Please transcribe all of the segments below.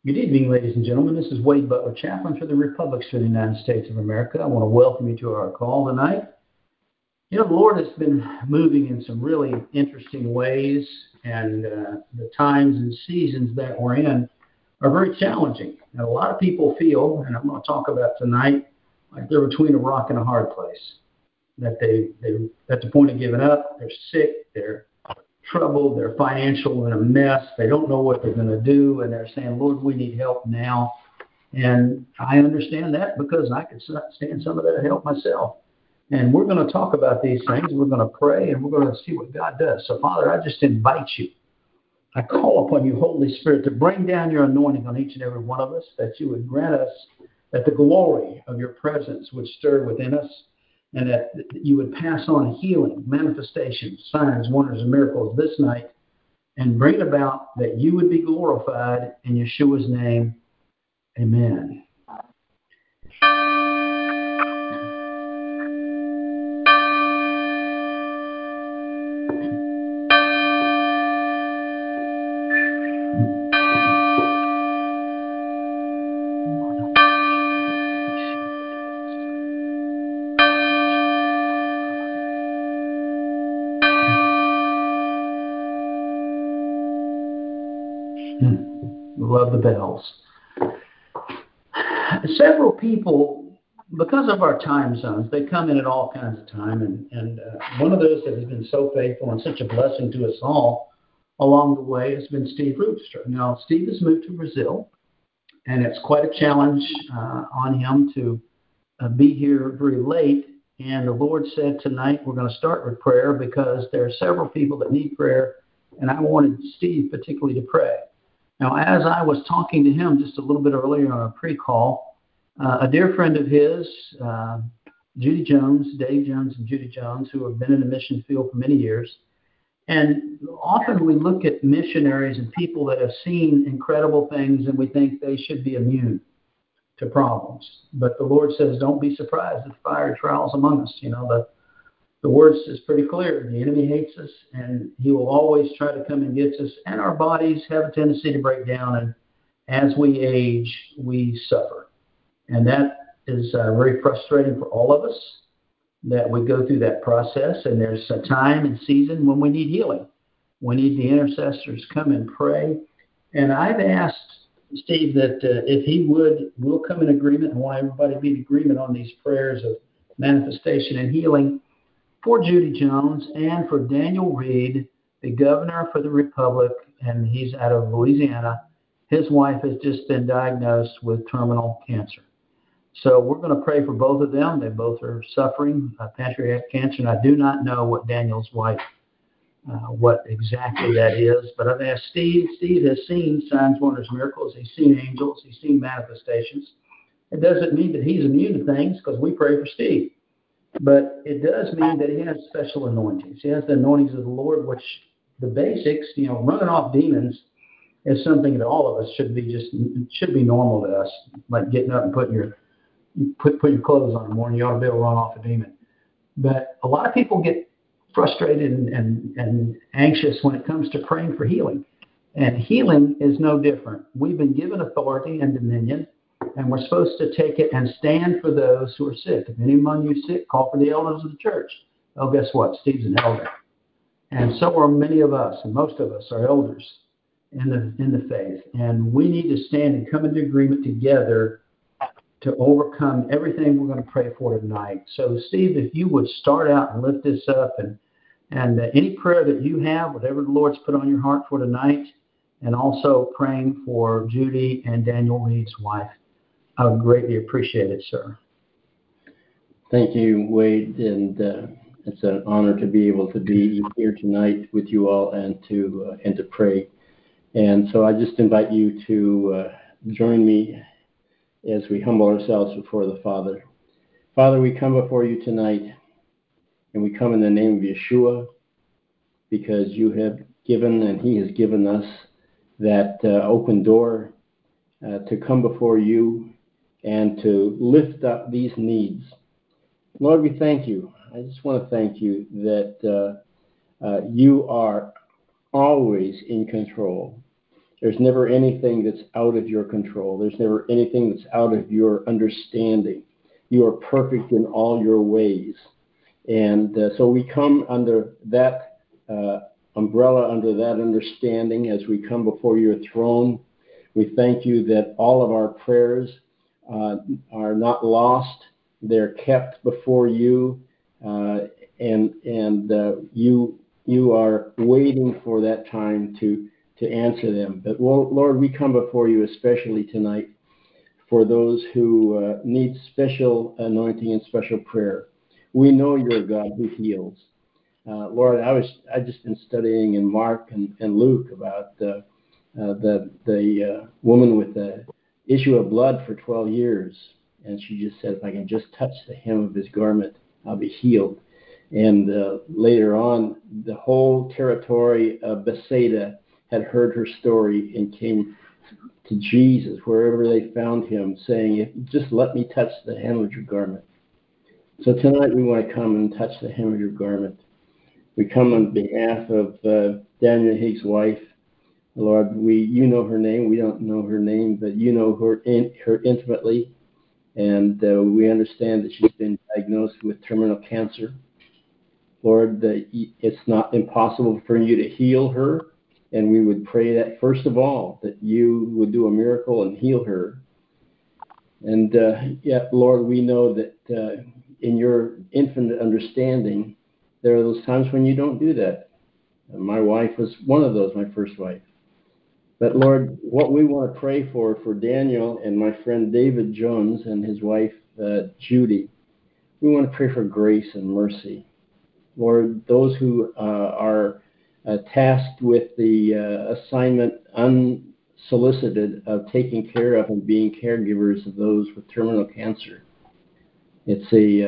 Good evening, ladies and gentlemen. This is Wade Butler, chaplain for the Republic of the United States of America. I want to welcome you to our call tonight. You know, the Lord has been moving in some really interesting ways, and the times and seasons that we're in are very challenging. And a lot of people feel, and I'm going to talk about tonight, like they're between a rock and a hard place, that they're at the point of giving up, they're sick, they're troubled, they're financial in a mess, they don't know what they're going to do, and they're saying, Lord, we need help now. And I understand that because I could stand some of that help myself. And we're going to talk about these things. We're going to pray, and we're going to see what God does. So, Father, I just invite you. I call upon you, Holy Spirit, to bring down your anointing on each and every one of us, that you would grant us that the glory of your presence would stir within us, and that you would pass on healing, manifestations, signs, wonders, and miracles this night, and bring about that you would be glorified in Yeshua's name. Amen. Love the bells. Several people, because of our time zones, they come in at all kinds of time, and one of those that has been so faithful and such a blessing to us all along the way has been Steve Roopster. Now, Steve has moved to Brazil, and it's quite a challenge on him to be here very late. And the Lord said tonight we're going to start with prayer because there are several people that need prayer, and I wanted Steve particularly to pray. Now, as I was talking to him just a little bit earlier on a pre-call, a dear friend of his, Judy Jones, Dave Jones and Judy Jones, who have been in the mission field for many years, and often we look at missionaries and people that have seen incredible things and we think they should be immune to problems. But the Lord says, don't be surprised at fiery trials among us. You know, the word is pretty clear. The enemy hates us, and he will always try to come and get us. And our bodies have a tendency to break down, and as we age, we suffer. And that is very frustrating for all of us, that we go through that process. And there's a time and season when we need healing. We need the intercessors come and pray. And I've asked Steve that if he we'll come in agreement, and want everybody to be in agreement on these prayers of manifestation and healing for Judy Jones and for Daniel Reed, the governor for the Republic, and he's out of Louisiana. His wife has just been diagnosed with terminal cancer. So we're going to pray for both of them. They both are suffering pancreatic cancer, and I do not know what Daniel's wife, what exactly that is. But I've asked Steve. Steve has seen signs, wonders, miracles. He's seen angels. He's seen manifestations. It doesn't mean that he's immune to things because we pray for Steve. But it does mean that he has special anointings. He has the anointings of the Lord, which the basics, you know, running off demons is something that all of us should be normal to us, like getting up and putting your clothes on in the morning. You ought to be able to run off a demon. But a lot of people get frustrated and anxious when it comes to praying for healing. And healing is no different. We've been given authority and dominion, and we're supposed to take it and stand for those who are sick. If any among you is sick, call for the elders of the church. Oh, guess what? Steve's an elder. And so are many of us, and most of us are elders in the faith. And we need to stand and come into agreement together to overcome everything we're going to pray for tonight. So, Steve, if you would start out and lift this up, and any prayer that you have, whatever the Lord's put on your heart for tonight, and also praying for Judy and Daniel Reed's wife. I would greatly appreciate it, sir. Thank you, Wade, and it's an honor to be able to be here tonight with you all and to pray. And so I just invite you to join me as we humble ourselves before the Father. Father, we come before you tonight, and we come in the name of Yeshua, because you have given and he has given us that open door to come before you and to lift up these needs. Lord, we thank you. I just want to thank you that you are always in control. There's never anything that's out of your control. There's never anything that's out of your understanding. You are perfect in all your ways. And so we come under that umbrella, under that understanding as we come before your throne. We thank you that all of our prayers are not lost. They're kept before you, and you are waiting for that time to answer them. But Lord, we come before you especially tonight for those who need special anointing and special prayer. We know you're a God who heals. Lord, I just been studying in Mark and Luke about the woman with the issue of blood for 12 years, and she just said, if I can just touch the hem of his garment, I'll be healed. And later on, the whole territory of Bethsaida had heard her story and came to Jesus wherever they found him, saying, just let me touch the hem of your garment. So tonight we want to come and touch the hem of your garment. We come on behalf of Daniel Higgs' wife. Lord, you know her name. We don't know her name, but you know her intimately. And we understand that she's been diagnosed with terminal cancer. Lord, it's not impossible for you to heal her. And we would pray that, first of all, that you would do a miracle and heal her. And Lord, we know that in your infinite understanding, there are those times when you don't do that. My wife was one of those, my first wife. But Lord, what we want to pray for Daniel and my friend David Jones and his wife Judy, we want to pray for grace and mercy. Lord, those who are tasked with the assignment unsolicited of taking care of and being caregivers of those with terminal cancer. It's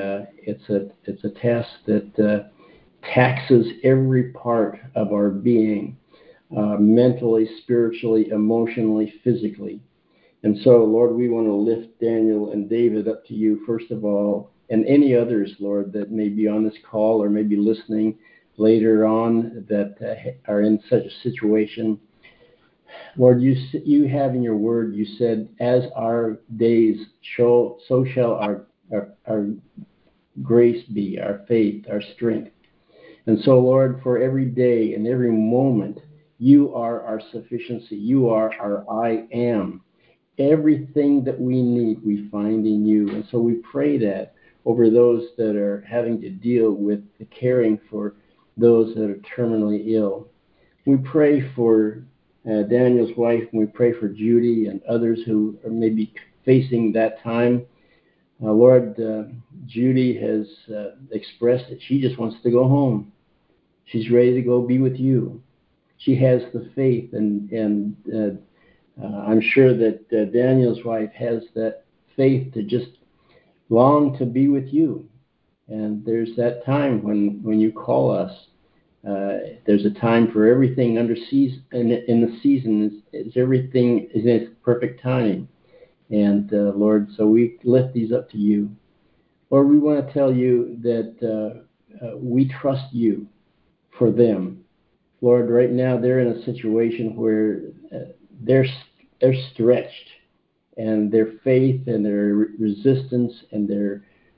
a task that taxes every part of our being, mentally, spiritually, emotionally, physically. And so, Lord, we want to lift Daniel and David up to you, first of all, and any others, Lord, that may be on this call or may be listening later on that are in such a situation. Lord, you have in your word, you said, as our days show, so shall our grace be, our faith, our strength. And so, Lord, for every day and every moment, you are our sufficiency. You are our I am. Everything that we need, we find in you. And so we pray that over those that are having to deal with the caring for those that are terminally ill. We pray for Daniel's wife, and we pray for Judy and others who are maybe facing that time. Lord, Judy has expressed that she just wants to go home. She's ready to go be with you. She has the faith, and I'm sure that Daniel's wife has that faith to just long to be with you. And there's that time when you call us. There's a time for everything under season. In the season, is everything is in its perfect time. And Lord, so we lift these up to you. Lord, we want to tell you that we trust you for them. Lord, right now they're in a situation where they're stretched, and their faith and their resistance and their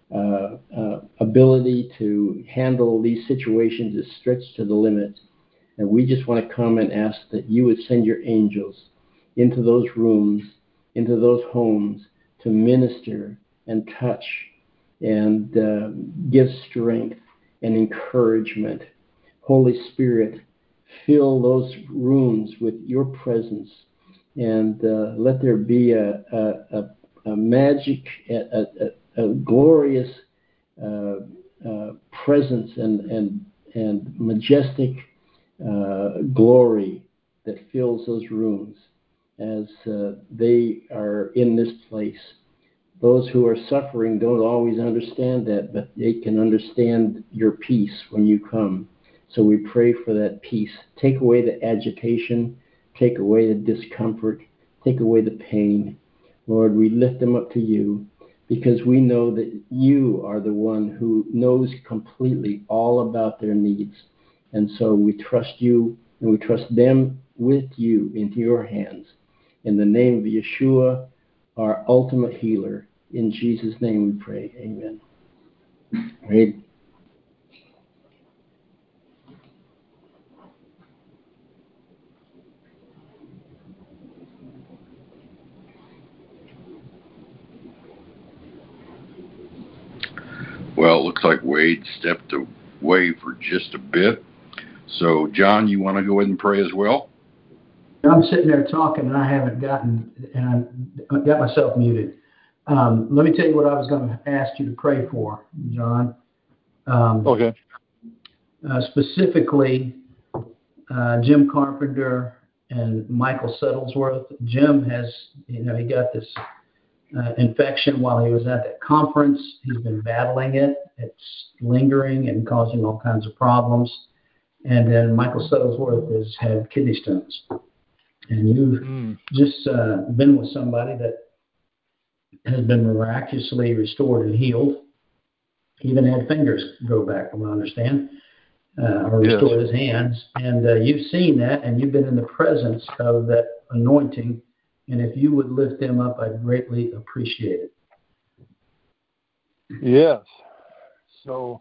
ability to handle these situations is stretched to the limit. And we just want to come and ask that you would send your angels into those rooms, into those homes, to minister and touch and give strength and encouragement. Holy Spirit, fill those rooms with your presence, and let there be a magic, a glorious presence and majestic glory that fills those rooms as they are in this place. Those who are suffering don't always understand that, but they can understand your peace when you come. So we pray for that peace. Take away the agitation, take away the discomfort, take away the pain. Lord, we lift them up to you because we know that you are the one who knows completely all about their needs. And so we trust you, and we trust them with you into your hands. In the name of Yeshua, our ultimate healer. In Jesus' name we pray. Amen. Wade. Well, it looks like Wade stepped away for just a bit. So, John, you want to go ahead and pray as well? I'm sitting there talking, and I got myself muted. Let me tell you what I was going to ask you to pray for, John. Okay. Specifically, Jim Carpenter and Michael Settlesworth. Jim has, he got this infection while he was at that conference. He's been battling it. It's lingering and causing all kinds of problems. And then Michael Settlesworth has had kidney stones. And you've just been with somebody that has been miraculously restored and healed. He even had fingers grow back, from what I understand, or restored his hands. And you've seen that, and you've been in the presence of that anointing. And if you would lift them up, I'd greatly appreciate it. Yes. So,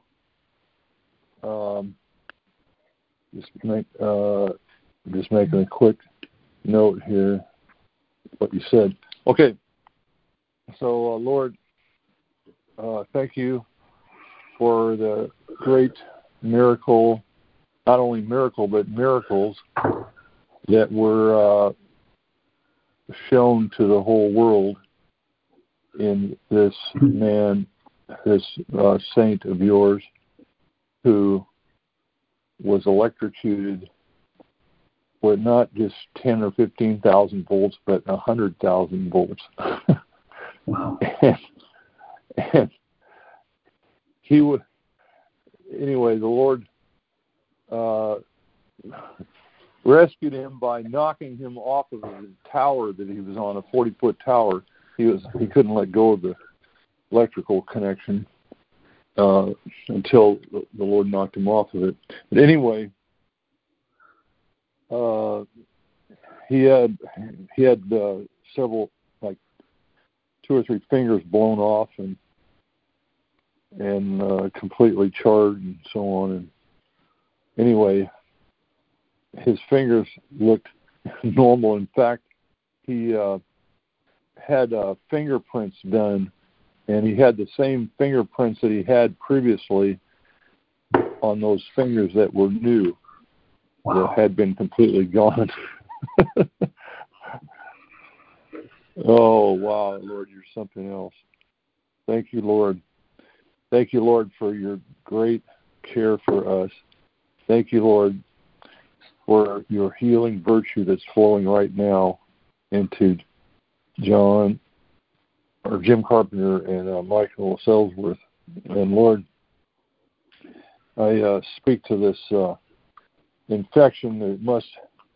just making a quick note here, what you said. Okay. So, Lord, thank you for the great miracle, not only miracle, but miracles that were shown to the whole world in this man, this saint of yours, who was electrocuted with not just 10 or 15,000 volts, but 100,000 volts. Wow. And he would, anyway, the Lord rescued him by knocking him off of the tower that he was on, a 40-foot tower. He couldn't let go of the electrical connection until the Lord knocked him off of it. But anyway, he had several, like 2 or 3 fingers blown off and completely charred and so on. And anyway, his fingers looked normal. In fact, he had fingerprints done, and he had the same fingerprints that he had previously on those fingers that were new. Wow. That had been completely gone. Oh, wow, Lord, you're something else. Thank you, Lord. Thank you, Lord, for your great care for us. Thank you, Lord, for your healing virtue that's flowing right now into Jim Carpenter and Michael Settlesworth. And Lord, I speak to this infection that must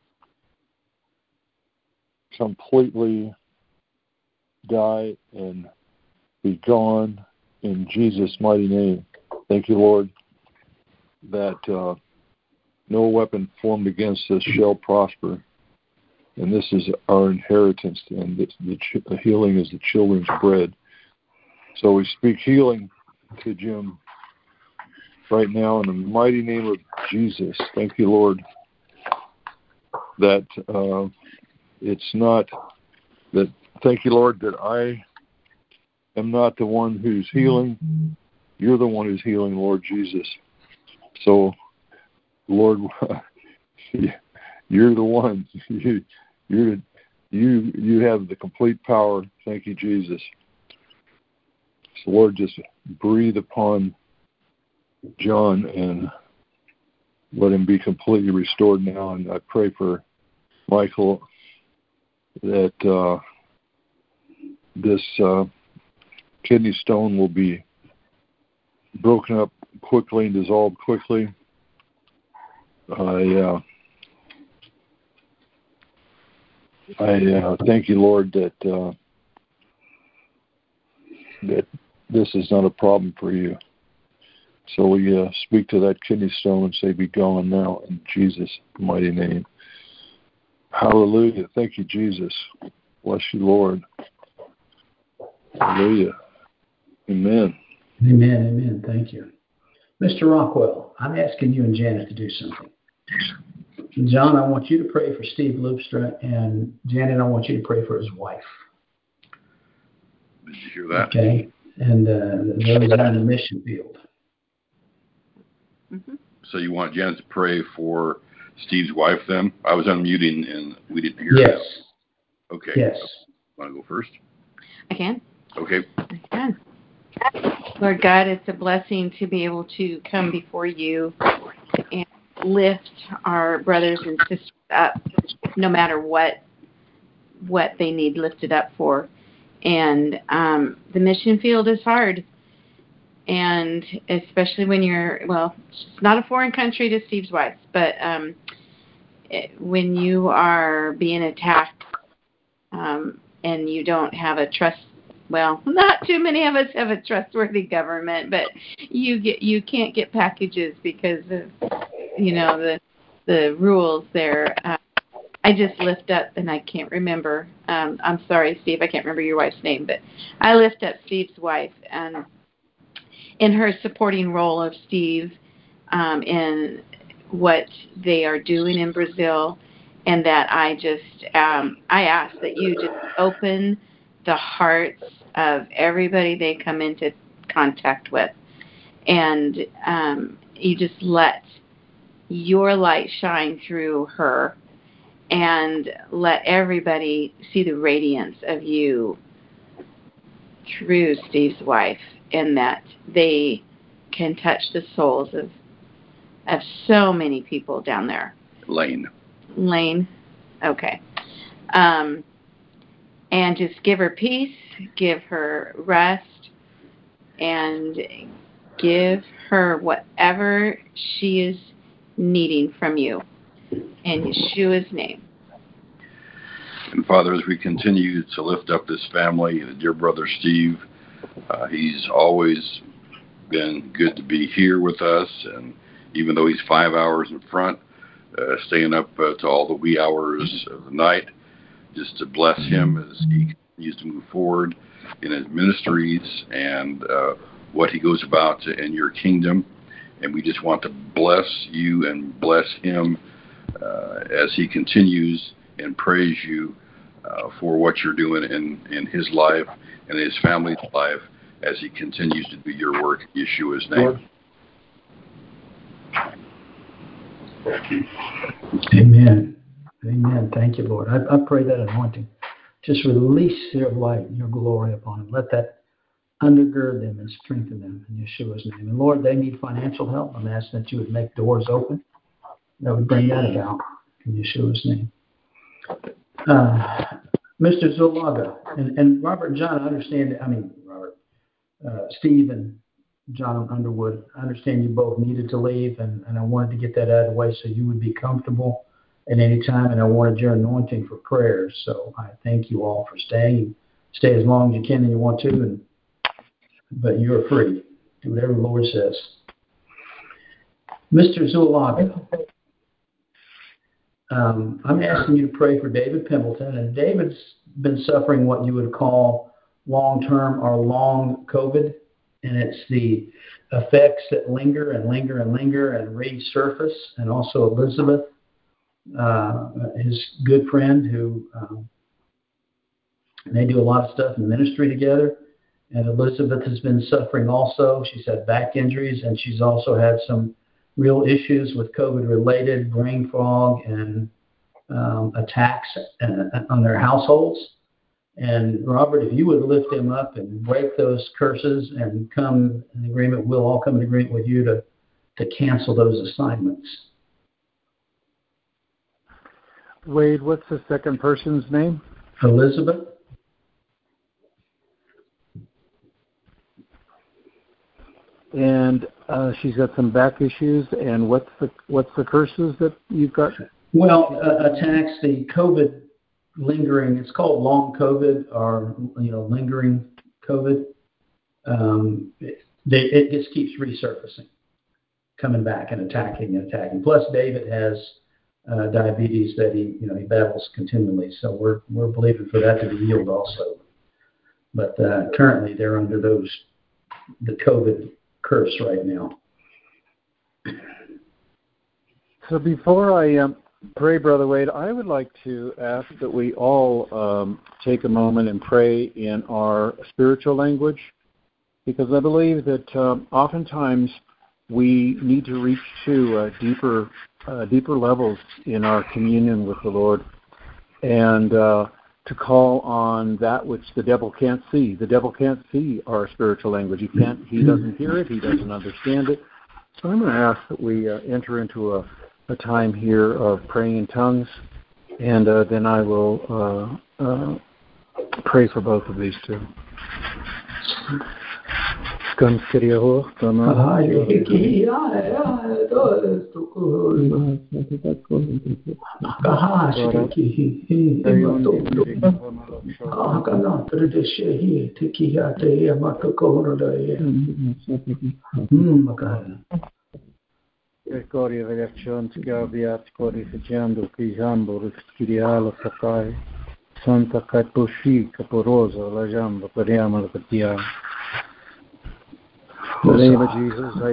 completely die and be gone in Jesus' mighty name. Thank you, Lord, that no weapon formed against us shall prosper. And this is our inheritance, and the healing is the children's bread. So we speak healing to Jim right now in the mighty name of Jesus. Thank you, Lord, that it's not that. Thank you, Lord, that I am not the one who's healing. You're the one who's healing, Lord Jesus. So, Lord, you're the one. You have the complete power. Thank you, Jesus. So, Lord, just breathe upon John and let him be completely restored now. And I pray for Michael that this kidney stone will be broken up quickly and dissolved quickly. I thank you, Lord, that this is not a problem for you. So we speak to that kidney stone and say, be gone now in Jesus' mighty name. Hallelujah. Thank you, Jesus. Bless you, Lord. Hallelujah. Amen. Amen, amen. Thank you. Mr. Rockwell, I'm asking you and Janet to do something. John, I want you to pray for Steve Loopstra, and Janet, I want you to pray for his wife. Did you hear that? Okay. And those are in the mission field. Mm-hmm. So you want Janet to pray for Steve's wife then? I was unmuting and we didn't hear Yes. that. Okay. Yes. Want to go first? I can. Okay. I can. Lord God, it's a blessing to be able to come before you and lift our brothers and sisters up, no matter what they need lifted up for. And the mission field is hard. And especially when you're, well, it's not a foreign country to Steve's wife, but when you are being attacked and you don't have a trust, well, not too many of us have a trustworthy government, but you can't get packages because of, the rules there. I just lift up, and I can't remember. I'm sorry, Steve, I can't remember your wife's name, but I lift up Steve's wife and in her supporting role of Steve in what they are doing in Brazil, and that I ask that you just open the hearts of everybody they come into contact with, and you just let your light shine through her and let everybody see the radiance of you through Steve's wife, and that they can touch the souls of so many people down there. Lane. Okay. And just give her peace, give her rest, and give her whatever she is needing from you. In Yeshua's name. And Father, as we continue to lift up this family, dear brother Steve, he's always been good to be here with us, and even though he's 5 hours in front, staying up to all the wee hours of the night, just to bless him as he continues to move forward in his ministries and what he goes about in your kingdom. And we just want to bless you and bless him as he continues and praise you for what you're doing in his life and his family's life as he continues to do your work in Yeshua's name. Amen. Amen. Thank you, Lord. I pray that anointing. Just release your light and your glory upon them. Let that undergird them and strengthen them in Yeshua's name. And Lord, they need financial help. I'm asking that you would make doors open that would bring that about in Yeshua's name. Mr. Zulaga and Robert and John, Steve and John Underwood, I understand you both needed to leave, and I wanted to get that out of the way so you would be comfortable at any time, and I wanted your anointing for prayers. So I thank you all for staying. Stay as long as you can and you want to, but you're free. Do whatever the Lord says. Mr. Zulaga, I'm asking you to pray for David Pimpleton, and David's been suffering what you would call long-term or long COVID, and it's the effects that linger and linger and linger and resurface, and also Elizabeth, his good friend who they do a lot of stuff in ministry together, and Elizabeth has been suffering also. She's had back injuries, and she's also had some real issues with COVID-related brain fog and attacks on their households. And Robert, if you would lift him up and break those curses and come in agreement, we'll all come in agreement with you to cancel those assignments. Wade, what's the second person's name? Elizabeth. And she's got some back issues. And what's the curses that you've got? Well, attacks, the COVID lingering. It's called long COVID or lingering COVID. It just keeps resurfacing, coming back and attacking. Plus, David has diabetes that he battles continually. So we're believing for that to be healed also. But currently they're under the COVID curse right now. So before I pray, Brother Wade, I would like to ask that we all take a moment and pray in our spiritual language, because I believe that oftentimes we need to reach to deeper levels in our communion with the Lord, and to call on that which the devil can't see. The devil can't see our spiritual language. He doesn't hear it. He doesn't understand it. So I'm going to ask that we enter into a time here of praying in tongues, and then I will pray for both of these two. Gloria Reacción Gaviat Cori Fejando Kijambo Riskiriala Sakai Santa Kaiposhi Caporosa La Jamba Pariama Lapatia. In the name of Jesus, I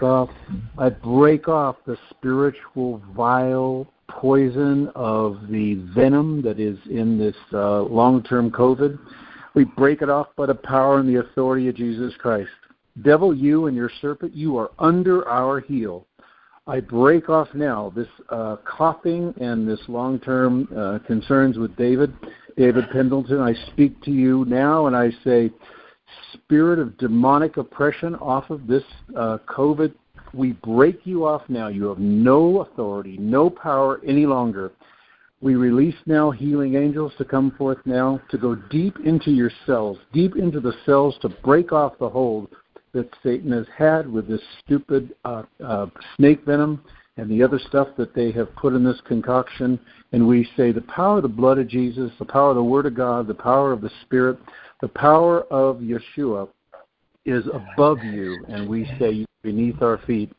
break off the spiritual vile poison of the venom that is in this long-term COVID. We break it off by the power and the authority of Jesus Christ. Devil, you and your serpent, you are under our heel. I break off now this coughing and this long-term concerns with David Pendleton. I speak to you now and I say, spirit of demonic oppression off of this COVID, we break you off now. You have no authority, no power any longer. We release now healing angels to come forth now, to go deep into your cells, deep into the cells, to break off the hold that Satan has had with this stupid snake venom and the other stuff that they have put in this concoction. And we say the power of the blood of Jesus, the power of the Word of God, the power of the Spirit, the power of Yeshua is above you, and we say beneath our feet.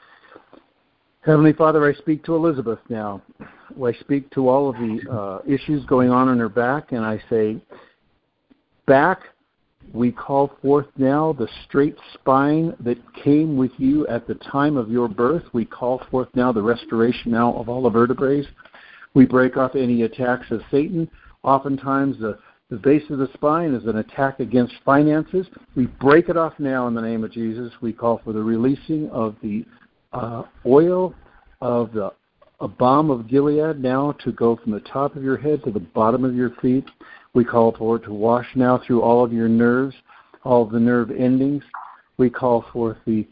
Heavenly Father, I speak to Elizabeth now. I speak to all of the issues going on in her back, and I say, back, we call forth now the straight spine that came with you at the time of your birth. We call forth now the restoration now of all the vertebrae. We break off any attacks of Satan. Oftentimes the base of the spine is an attack against finances. We break it off now in the name of Jesus. We call for the releasing of the oil of the balm of Gilead now to go from the top of your head to the bottom of your feet. We call for it to wash now through all of your nerves, all of the nerve endings. We call forth the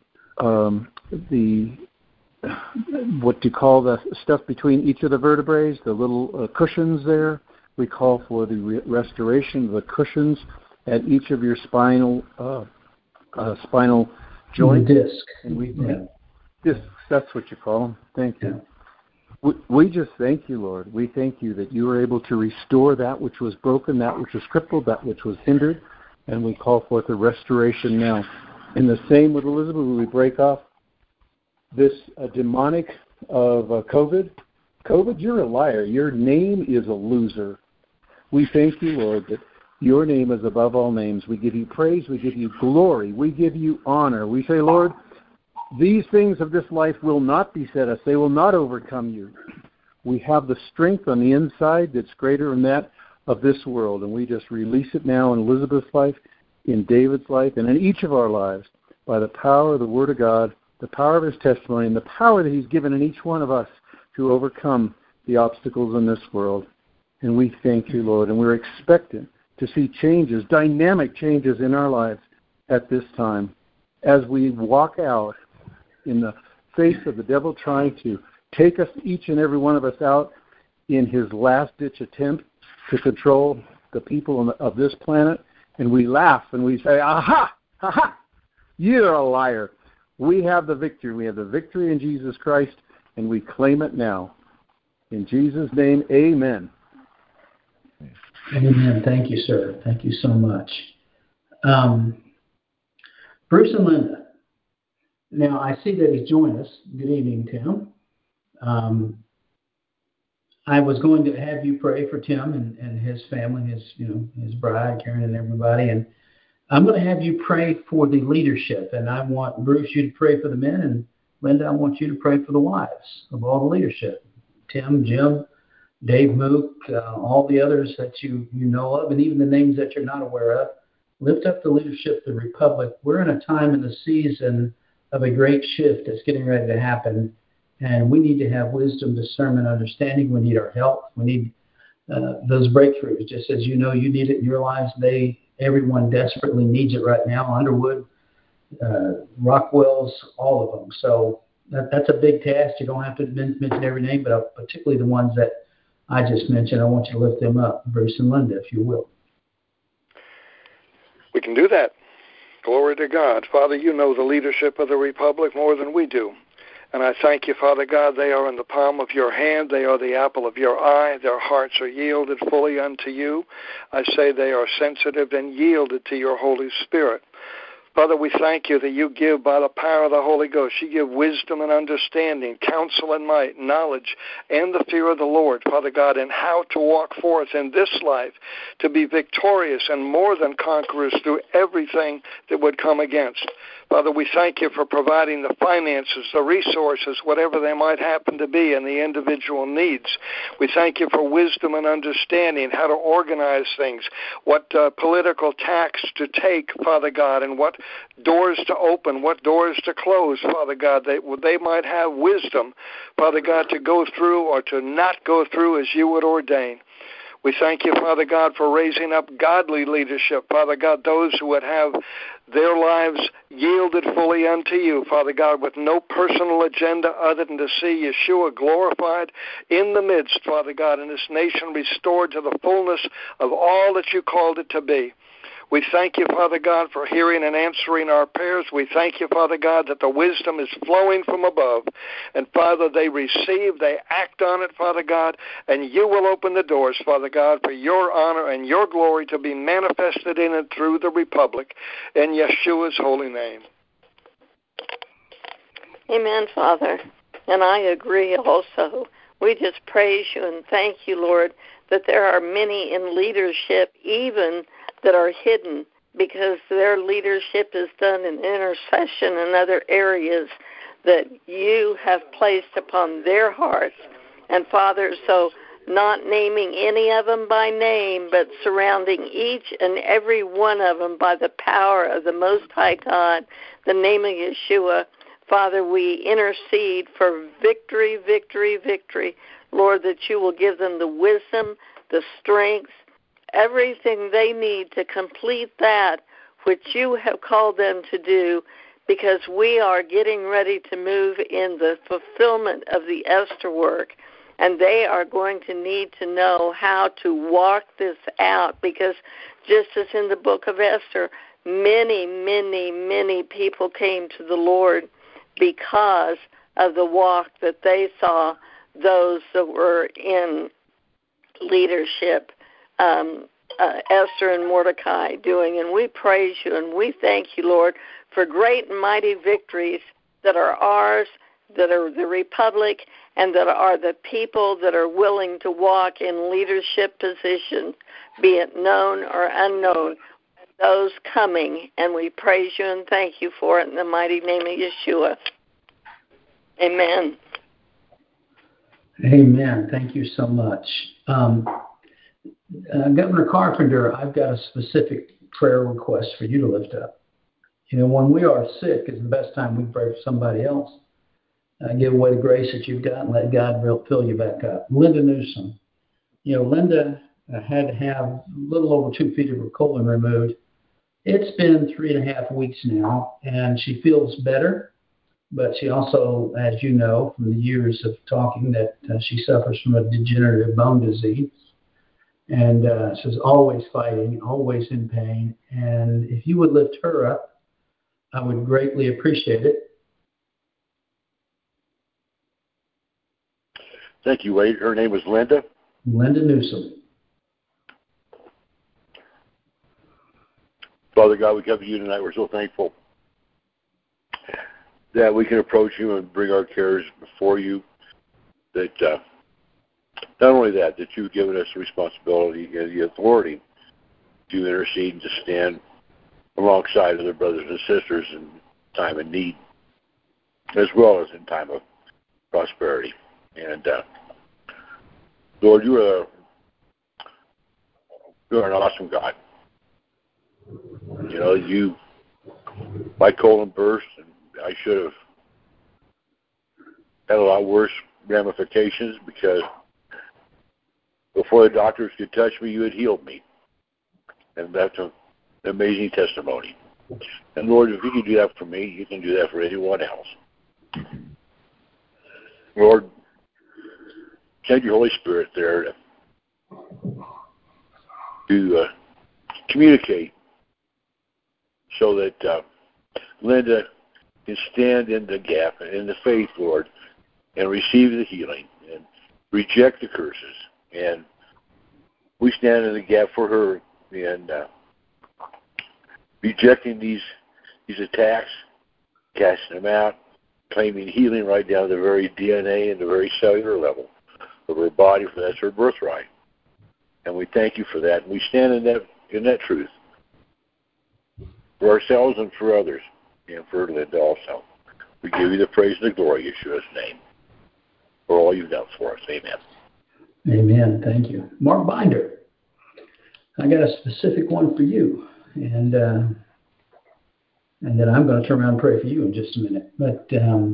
what do you call the stuff between each of the vertebrae, the little cushions there. We call for the restoration of the cushions at each of your spinal joints. Disc. And discs, that's what you call them. Thank you. We just thank you, Lord. We thank you that you were able to restore that which was broken, that which was crippled, that which was hindered, and we call forth a restoration now. In the same with Elizabeth, we break off this demonic of COVID. COVID, you're a liar. Your name is a loser. We thank you, Lord, that your name is above all names. We give you praise. We give you glory. We give you honor. We say, Lord, these things of this life will not beset us. They will not overcome you. We have the strength on the inside that's greater than that of this world, and we just release it now in Elizabeth's life, in David's life, and in each of our lives by the power of the Word of God, the power of His testimony, and the power that He's given in each one of us to overcome the obstacles in this world. And we thank you, Lord, and we're expectant to see changes, dynamic changes in our lives at this time as we walk out in the face of the devil trying to take us, each and every one of us, out in his last-ditch attempt to control the people of this planet. And we laugh and we say, aha, aha, you're a liar. We have the victory. We have the victory in Jesus Christ, and we claim it now. In Jesus' name, amen. Amen. Thank you, sir. Thank you so much. Bruce and Linda. Now, I see that he's joined us. Good evening, Tim. I was going to have you pray for Tim and his family, his bride, Karen, and everybody. And I'm going to have you pray for the leadership. And I want Bruce, you to pray for the men, and Linda, I want you to pray for the wives of all the leadership. Tim, Jim, Dave Mook, all the others that you know of, and even the names that you're not aware of. Lift up the leadership of the Republic. We're in a time in the season of a great shift that's getting ready to happen. And we need to have wisdom, discernment, understanding. We need our help. We need those breakthroughs. Just as you know you need it in your lives, everyone desperately needs it right now. Underwood, Rockwell's, all of them. So that's a big task. You don't have to mention every name, but particularly the ones that I just mentioned. I want you to lift them up, Bruce and Linda, if you will. We can do that. Glory to God. Father, you know the leadership of the Republic more than we do. And I thank you, Father God, they are in the palm of your hand. They are the apple of your eye. Their hearts are yielded fully unto you. I say they are sensitive and yielded to your Holy Spirit. Father, we thank you that you give by the power of the Holy Ghost. You give wisdom and understanding, counsel and might, knowledge, and the fear of the Lord, Father God, and how to walk forth in this life to be victorious and more than conquerors through everything that would come against. Father, we thank you for providing the finances, the resources, whatever they might happen to be, and the individual needs. We thank you for wisdom and understanding, how to organize things, what political tacks to take, Father God, and what doors to open, what doors to close, Father God. They might have wisdom, Father God, to go through or to not go through as you would ordain. We thank you, Father God, for raising up godly leadership, Father God, those who would have their lives yielded fully unto you, Father God, with no personal agenda other than to see Yeshua glorified in the midst, Father God, and this nation restored to the fullness of all that you called it to be. We thank you, Father God, for hearing and answering our prayers. We thank you, Father God, that the wisdom is flowing from above. And, Father, they receive, they act on it, Father God, and you will open the doors, Father God, for your honor and your glory to be manifested in and through the Republic. In Yeshua's holy name. Amen, Father. And I agree also. We just praise you and thank you, Lord, that there are many in leadership, even that are hidden, because their leadership is done in intercession and other areas that you have placed upon their hearts. And Father, so not naming any of them by name, but surrounding each and every one of them by the power of the Most High God, the name of Yeshua. Father, we intercede for victory, victory, victory. Lord, that you will give them the wisdom, the strength, everything they need to complete that which you have called them to do, because we are getting ready to move in the fulfillment of the Esther work, and they are going to need to know how to walk this out, because just as in the book of Esther, many, many, many people came to the Lord because of the walk that they saw those that were in leadership, Esther and Mordecai doing. And we praise you and we thank you, Lord, for great and mighty victories that are ours, that are the Republic, and that are the people that are willing to walk in leadership positions, be it known or unknown, those coming. And we praise you and thank you for it in the mighty name of Yeshua. Amen. Amen. Thank you so much. Governor Carpenter, I've got a specific prayer request for you to lift up. You know, when we are sick, it's the best time we pray for somebody else. Give away the grace that you've got and let God fill you back up. Linda Newsom. You know, Linda had to have a little over 2 feet of her colon removed. It's been 3.5 weeks now, and she feels better. But she also, as you know, from the years of talking, that she suffers from a degenerative bone disease. And she's always fighting, always in pain. And if you would lift her up, I would greatly appreciate it. Thank you, Wade. Her name was Linda? Linda Newsom. Father God, we come to you tonight. We're so thankful that we can approach you and bring our cares before you, that not only that you've given us the responsibility and the authority to intercede and to stand alongside other brothers and sisters in time of need, as well as in time of prosperity. And Lord, you are an awesome God. You know, my colon burst, and I should have had a lot worse ramifications, because before the doctors could touch me, you had healed me. And that's an amazing testimony. And Lord, if you can do that for me, you can do that for anyone else. Lord, send your Holy Spirit there to communicate so that Linda can stand in the gap and in the faith, Lord, and receive the healing and reject the curses. And we stand in the gap for her and rejecting these attacks, casting them out, claiming healing right down to the very DNA and the very cellular level of her body, for that's her birthright. And we thank you for that. And we stand in that truth for ourselves and for others, and for Linda also. We give you the praise and the glory in Yeshua's name for all you've done for us. Amen. Amen. Thank you. Mark Binder, I got a specific one for you. And then I'm going to turn around and pray for you in just a minute. But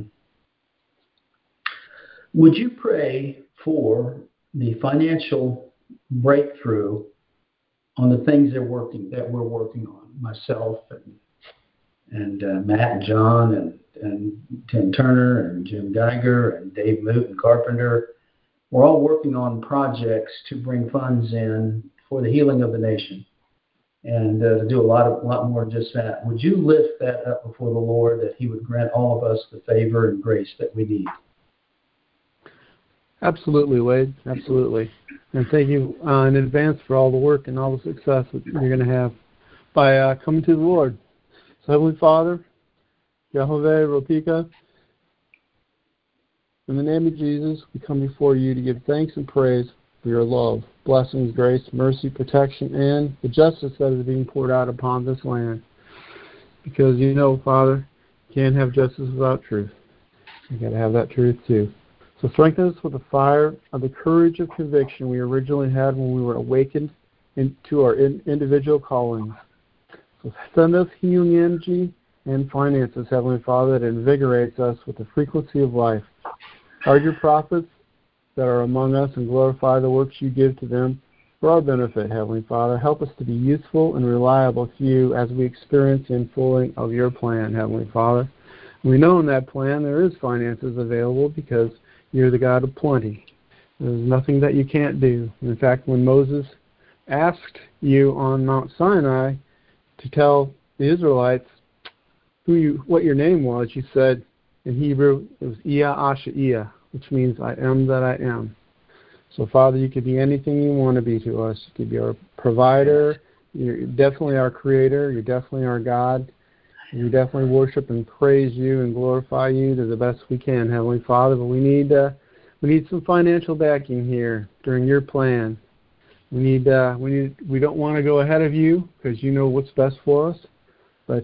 would you pray for the financial breakthrough on the things that we're working on, myself and Matt and John and Tim Turner and Jim Geiger and Dave Moot and Carpenter? We're all working on projects to bring funds in for the healing of the nation, and to do a lot more than just that. Would you lift that up before the Lord, that He would grant all of us the favor and grace that we need? Absolutely, Wade. Absolutely. And thank you in advance for all the work and all the success that you're going to have by coming to the Lord. So, Heavenly Father, Yehovah Ropika, in the name of Jesus, we come before you to give thanks and praise for your love, blessings, grace, mercy, protection, and the justice that is being poured out upon this land. Because you know, Father, you can't have justice without truth. You got to have that truth too. So strengthen us with the fire of the courage of conviction we originally had when we were awakened into our individual callings. So send us healing energy and finances, Heavenly Father, that invigorates us with the frequency of life. Guard your prophets that are among us and glorify the works you give to them for our benefit, Heavenly Father. Help us to be useful and reliable to you as we experience the unfolding of your plan, Heavenly Father. We know in that plan there is finances available because you're the God of plenty. There's nothing that you can't do. In fact, when Moses asked you on Mount Sinai to tell the Israelites what your name was, you said in Hebrew it was Ia Asha Ia, which means I am that I am. So, Father, you could be anything you want to be to us. You could be our provider. You're definitely our creator. You're definitely our God. We definitely worship and praise you and glorify you to the best we can, Heavenly Father. But we need some financial backing here during your plan. We don't want to go ahead of you because you know what's best for us. But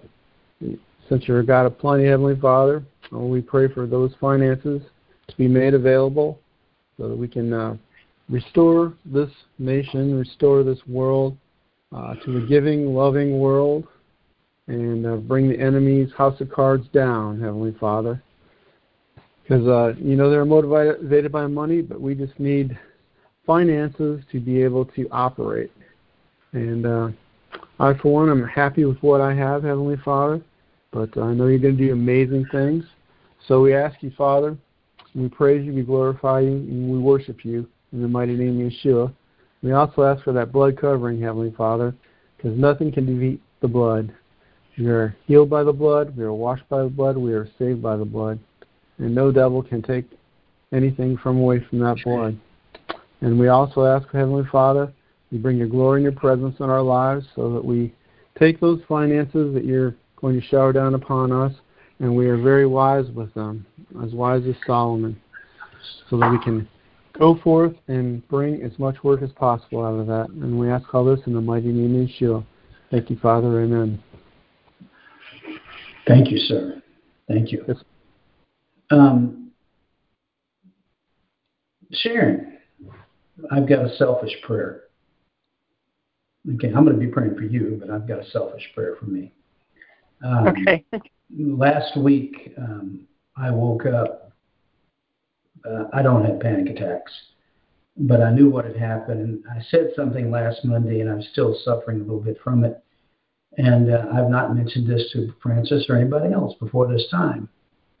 since you're a God of plenty, Heavenly Father, we pray for those finances to be made available so that we can restore this nation, restore this world to a giving, loving world, and bring the enemy's house of cards down, Heavenly Father. Because, they're motivated by money, but we just need finances to be able to operate. And I, for one, am happy with what I have, Heavenly Father, but I know you're going to do amazing things. So we ask you, Father, we praise you, we glorify you, and we worship you in the mighty name of Yeshua. We also ask for that blood covering, Heavenly Father, because nothing can defeat the blood. We are healed by the blood, we are washed by the blood, we are saved by the blood. And no devil can take anything away from that blood. And we also ask, Heavenly Father, you bring your glory and your presence in our lives so that we take those finances that you're going to shower down upon us, and we are very wise with them, as wise as Solomon, so that we can go forth and bring as much work as possible out of that. And we ask all this in the mighty name of Yeshua. Thank you, Father. Amen. Thank you, sir. Thank you. Yes. Sharon, I've got a selfish prayer. Okay, I'm going to be praying for you, but I've got a selfish prayer for me. Okay. Last week, I woke up. I don't have panic attacks, but I knew what had happened. And I said something last Monday, and I'm still suffering a little bit from it. And I've not mentioned this to Francis or anybody else before this time.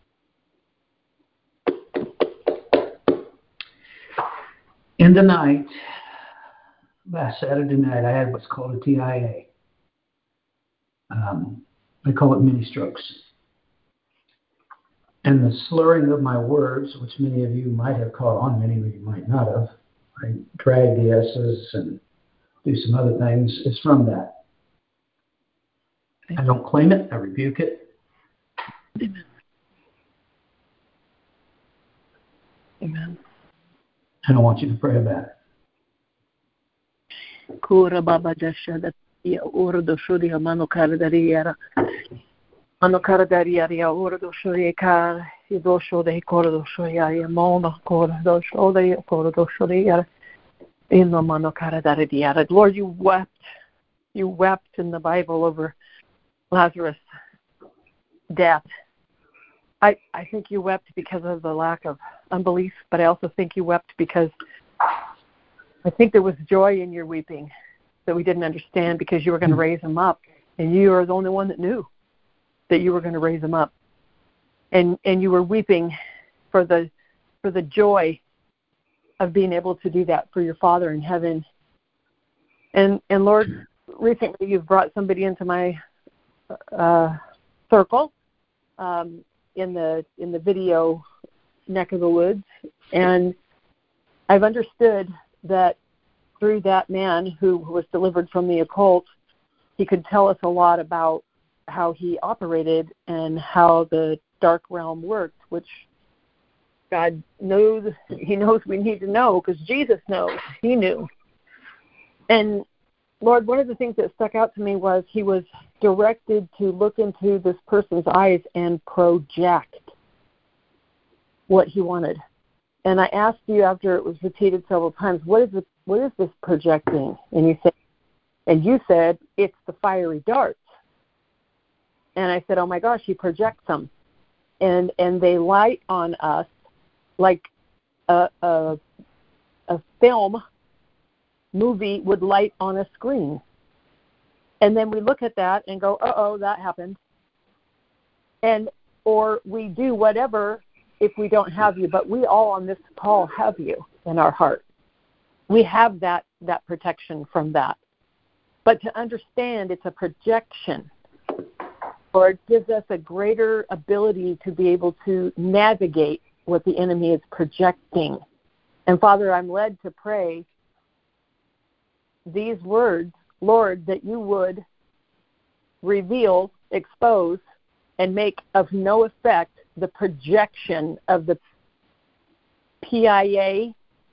In the night, last Saturday night, I had what's called a TIA. I call it mini strokes. And the slurring of my words, which many of you might have caught on, many of you might not have, I drag the S's and do some other things, is from that. I don't claim it, I rebuke it. Amen. Amen. I don't want you to pray about it. Kura baba dasha da ya urdo shudi amano karadariera. Ano karadariera urdo shudi ka ido shudi kordo shudi ya mona kordo shudi kordo shudi in the mano karadariera. Lord, you wept in the Bible over Lazarus' death. I think you wept because of the lack of unbelief, but I also think you wept because I think there was joy in your weeping that we didn't understand, because you were going to raise him up, and you are the only one that knew that you were going to raise him up, and you were weeping for the joy of being able to do that for your Father in heaven. And Lord, recently you've brought somebody into my circle in the video neck of the woods, and I've understood that through that man who was delivered from the occult, he could tell us a lot about how he operated and how the dark realm worked, which God knows, he knows we need to know, because Jesus knows, he knew. And Lord, one of the things that stuck out to me was he was directed to look into this person's eyes and project what he wanted. And I asked you after it was repeated several times, what is this projecting? And you said it's the fiery darts. And I said, oh my gosh, he projects them, and they light on us like a film movie would light on a screen. And then we look at that and go, uh-oh, that happened. Or we do whatever if we don't have you, but we all on this call have you in our heart. We have that protection from that. But to understand it's a projection, or it gives us a greater ability to be able to navigate what the enemy is projecting. And Father, I'm led to pray these words, Lord, that you would reveal, expose, and make of no effect the projection of the PIA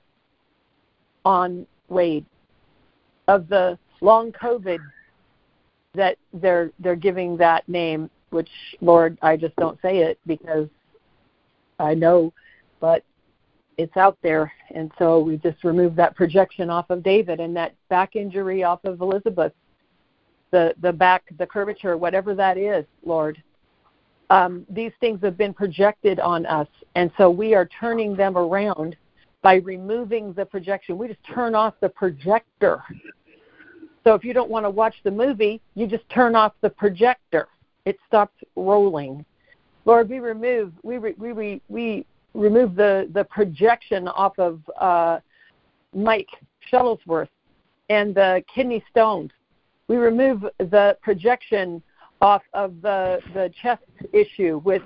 on Wade, of the long COVID that they're giving that name, which, Lord, I just don't say it because I know, but it's out there. And so we just removed that projection off of David and that back injury off of Elizabeth, the back, the curvature, whatever that is, Lord. These things have been projected on us, and so we are turning them around by removing the projection. We just turn off the projector. So if you don't want to watch the movie, you just turn off the projector. It stops rolling. Lord, we remove the projection off of Mike Shuttlesworth and the kidney stones. We remove the projection off of the chest issue with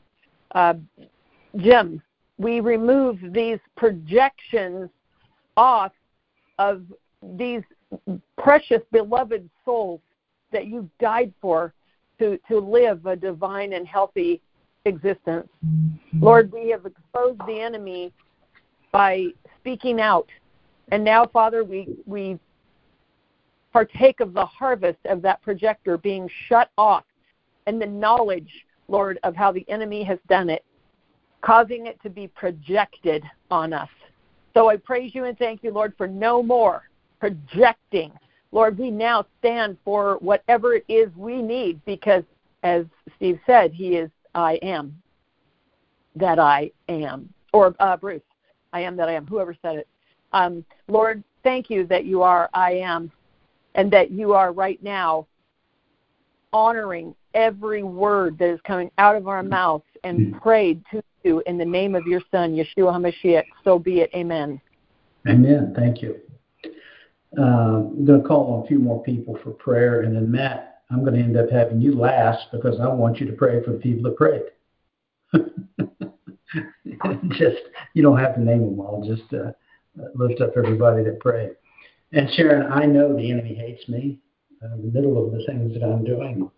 Jim. We remove these projections off of these precious, beloved souls that you died for to live a divine and healthy existence. Lord, we have exposed the enemy by speaking out. And now, Father, we partake of the harvest of that projector being shut off and the knowledge, Lord, of how the enemy has done it, causing it to be projected on us. So I praise you and thank you, Lord, for no more projecting. Lord, we now stand for whatever it is we need because, as Steve said, he is I am that I am. Or Bruce, I am that I am, whoever said it. Lord, thank you that you are I am and that you are right now honoring every word that is coming out of our mouths and prayed to you in the name of your Son, Yeshua HaMashiach. So be it. Amen. Amen. Thank you. I'm going to call on a few more people for prayer, and then Matt, I'm going to end up having you last because I want you to pray for the people that prayed. Just, you don't have to name them all. Just lift up everybody that prayed. And Sharon, I know the enemy hates me in the middle of the things that I'm doing.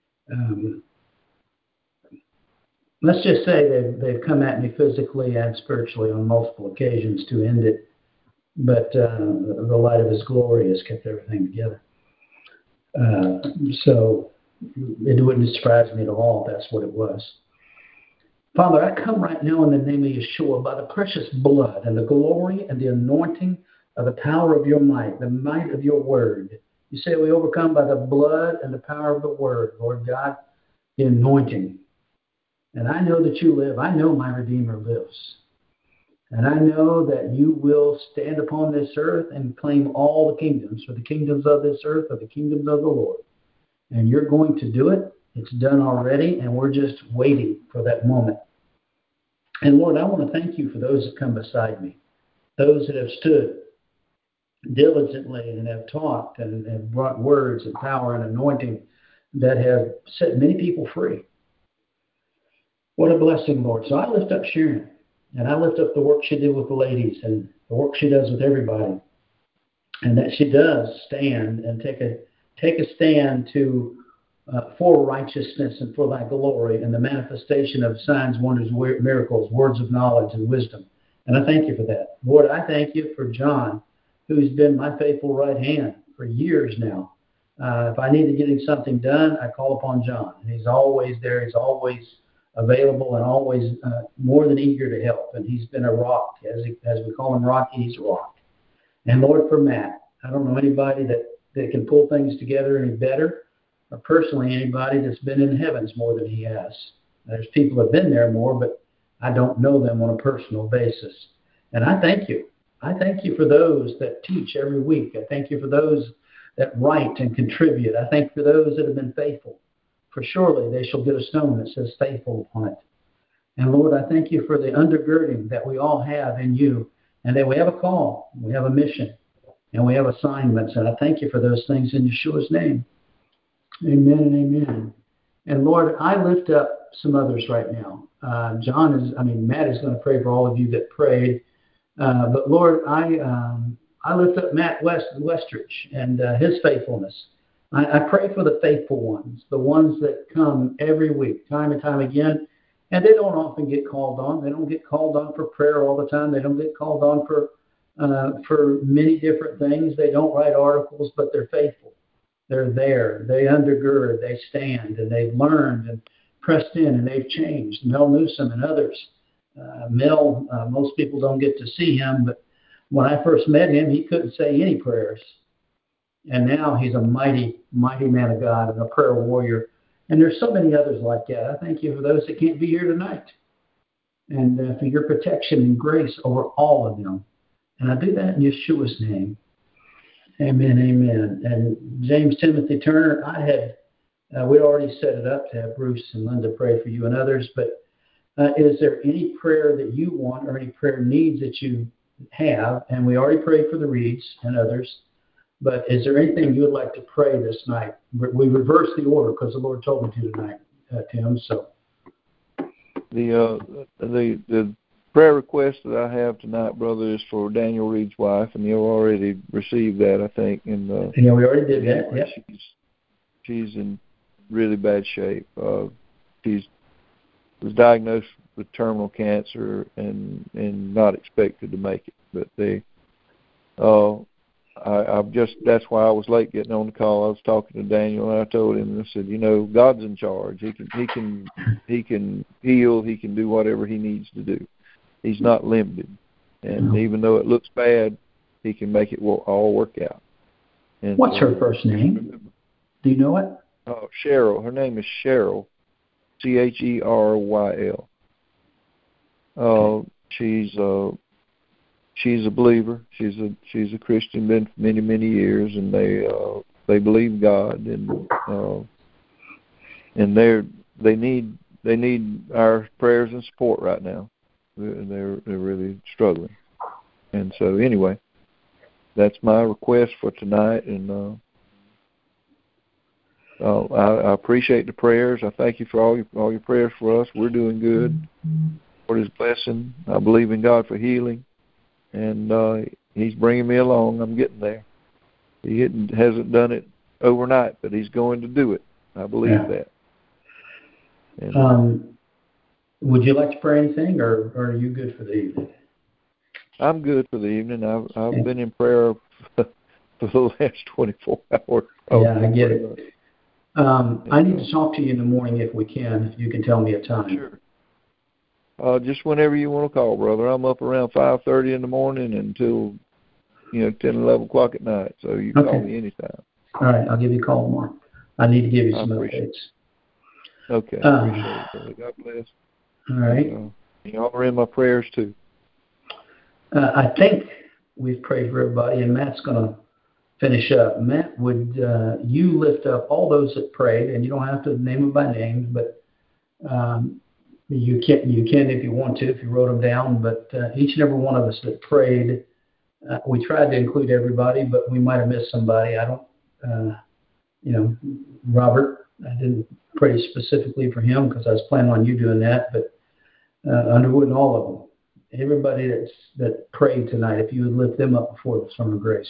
Let's just say they've come at me physically and spiritually on multiple occasions to end it. But the light of his glory has kept everything together. So it wouldn't surprise me at all if that's what it was. Father, I come right now in the name of Yeshua by the precious blood and the glory and the anointing of the power of your might, the might of your word. You say we overcome by the blood and the power of the word, Lord God, the anointing. And I know that you live. I know my Redeemer lives. And I know that you will stand upon this earth and claim all the kingdoms, for the kingdoms of this earth are the kingdoms of the Lord. And you're going to do it. It's done already, and we're just waiting for that moment. And Lord, I want to thank you for those that come beside me, those that have stood diligently and have talked and have brought words and power and anointing that have set many people free. What a blessing, Lord. So I lift up Sharon. And I lift up the work she did with the ladies and the work she does with everybody. And that she does stand and take a stand for righteousness and for thy glory and the manifestation of signs, wonders, miracles, words of knowledge and wisdom. And I thank you for that. Lord, I thank you for John, who's been my faithful right hand for years now. If I need to get him something done, I call upon John. And he's always there. He's always available and always more than eager to help. And he's been a rock. As we call him Rocky, he's a rock. And Lord, for Matt, I don't know anybody that can pull things together any better, or personally anybody that's been in the heavens more than he has. There's people that have been there more, but I don't know them on a personal basis. And I thank you. I thank you for those that teach every week. I thank you for those that write and contribute. I thank you for those that have been faithful. For surely they shall get a stone that says faithful upon it. And Lord, I thank you for the undergirding that we all have in you, and that we have a call, we have a mission, and we have assignments. And I thank you for those things in Yeshua's name. Amen and amen. And Lord, I lift up some others right now. Matt is going to pray for all of you that prayed. But Lord, I lift up Matt Westridge and his faithfulness. I pray for the faithful ones, the ones that come every week, time and time again, and they don't often get called on. They don't get called on for prayer all the time. They don't get called on for many different things. They don't write articles, but they're faithful. They're there. They undergird. They stand, and they've learned and pressed in, and they've changed. Mel Newsom and others. Mel, most people don't get to see him, but when I first met him, he couldn't say any prayers. And now he's a mighty, mighty man of God and a prayer warrior. And there's so many others like that. I thank you for those that can't be here tonight. And for your protection and grace over all of them. And I do that in Yeshua's name. Amen, amen. And James Timothy Turner, we'd already set it up to have Bruce and Linda pray for you and others. But is there any prayer that you want or any prayer needs that you have? And we already prayed for the Reeds and others. But is there anything you would like to pray this night? We reverse the order because the Lord told me to tonight, Tim. So the prayer request that I have tonight, brother, is for Daniel Reed's wife, and you'll already received that, I think. We already did that. Yeah. She's in really bad shape. She was diagnosed with terminal cancer and not expected to make it. But that's why I was late getting on the call. I was talking to Daniel, and I told him, I said, God's in charge. He can heal. He can do whatever he needs to do. He's not limited. And even though it looks bad, he can make it all work out. And what's her first name? Do you know it? Oh, Cheryl. Her name is Cheryl, Cheryl. She's a believer. She's a Christian, been for many, many years, and they believe God, and they need our prayers and support right now. They're really struggling, and so anyway, that's my request for tonight, and I appreciate the prayers. I thank you for all your prayers for us. We're doing good. For His blessing, I believe in God for healing, and He's bringing me along. I'm getting there. He hasn't done it overnight, but He's going to do it. I believe that. And, would you like to pray anything, or are you good for the evening? I'm good for the evening. I've been in prayer for the last 24 hours. Yeah, I get it. I need to talk to you in the morning if we can. If you can tell me a time. Sure. Just whenever you want to call, brother. I'm up around 5:30 in the morning until 10, 11 o'clock at night. So you can call me anytime. All right, I'll give you a call tomorrow. I need to give you some updates. Okay, appreciate it, brother. God bless. All right. Y'all are in my prayers too. I think we've prayed for everybody, and Matt's going to finish up. Matt, would you lift up all those that prayed, and you don't have to name them by name, but you can if you want to, if you wrote them down. But each and every one of us that prayed, we tried to include everybody, but we might have missed somebody. I don't, Robert, I didn't pray specifically for him because I was planning on you doing that, but Underwood and all of them. Everybody that prayed tonight, if you would lift them up before the throne of grace.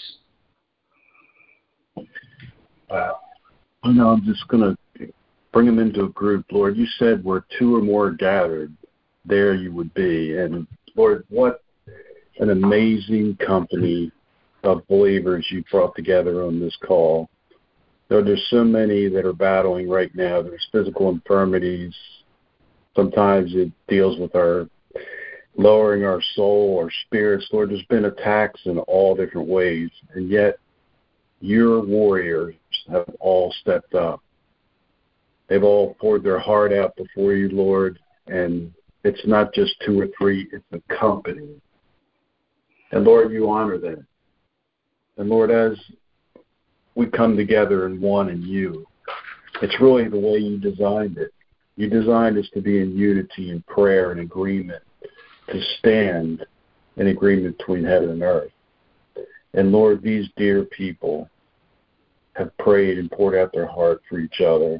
I'm just going to bring them into a group. Lord, you said where two or more are gathered, there you would be. And Lord, what an amazing company of believers you brought together on this call. Lord, there's so many that are battling right now. There's physical infirmities. Sometimes it deals with our lowering our soul, our spirits. Lord, there's been attacks in all different ways, and yet your warriors have all stepped up. They've all poured their heart out before you, Lord, and it's not just two or three, it's a company. And Lord, you honor them. And Lord, as we come together in one in you, it's really the way you designed it. You designed us to be in unity and prayer and agreement, to stand in agreement between heaven and earth. And Lord, these dear people have prayed and poured out their heart for each other.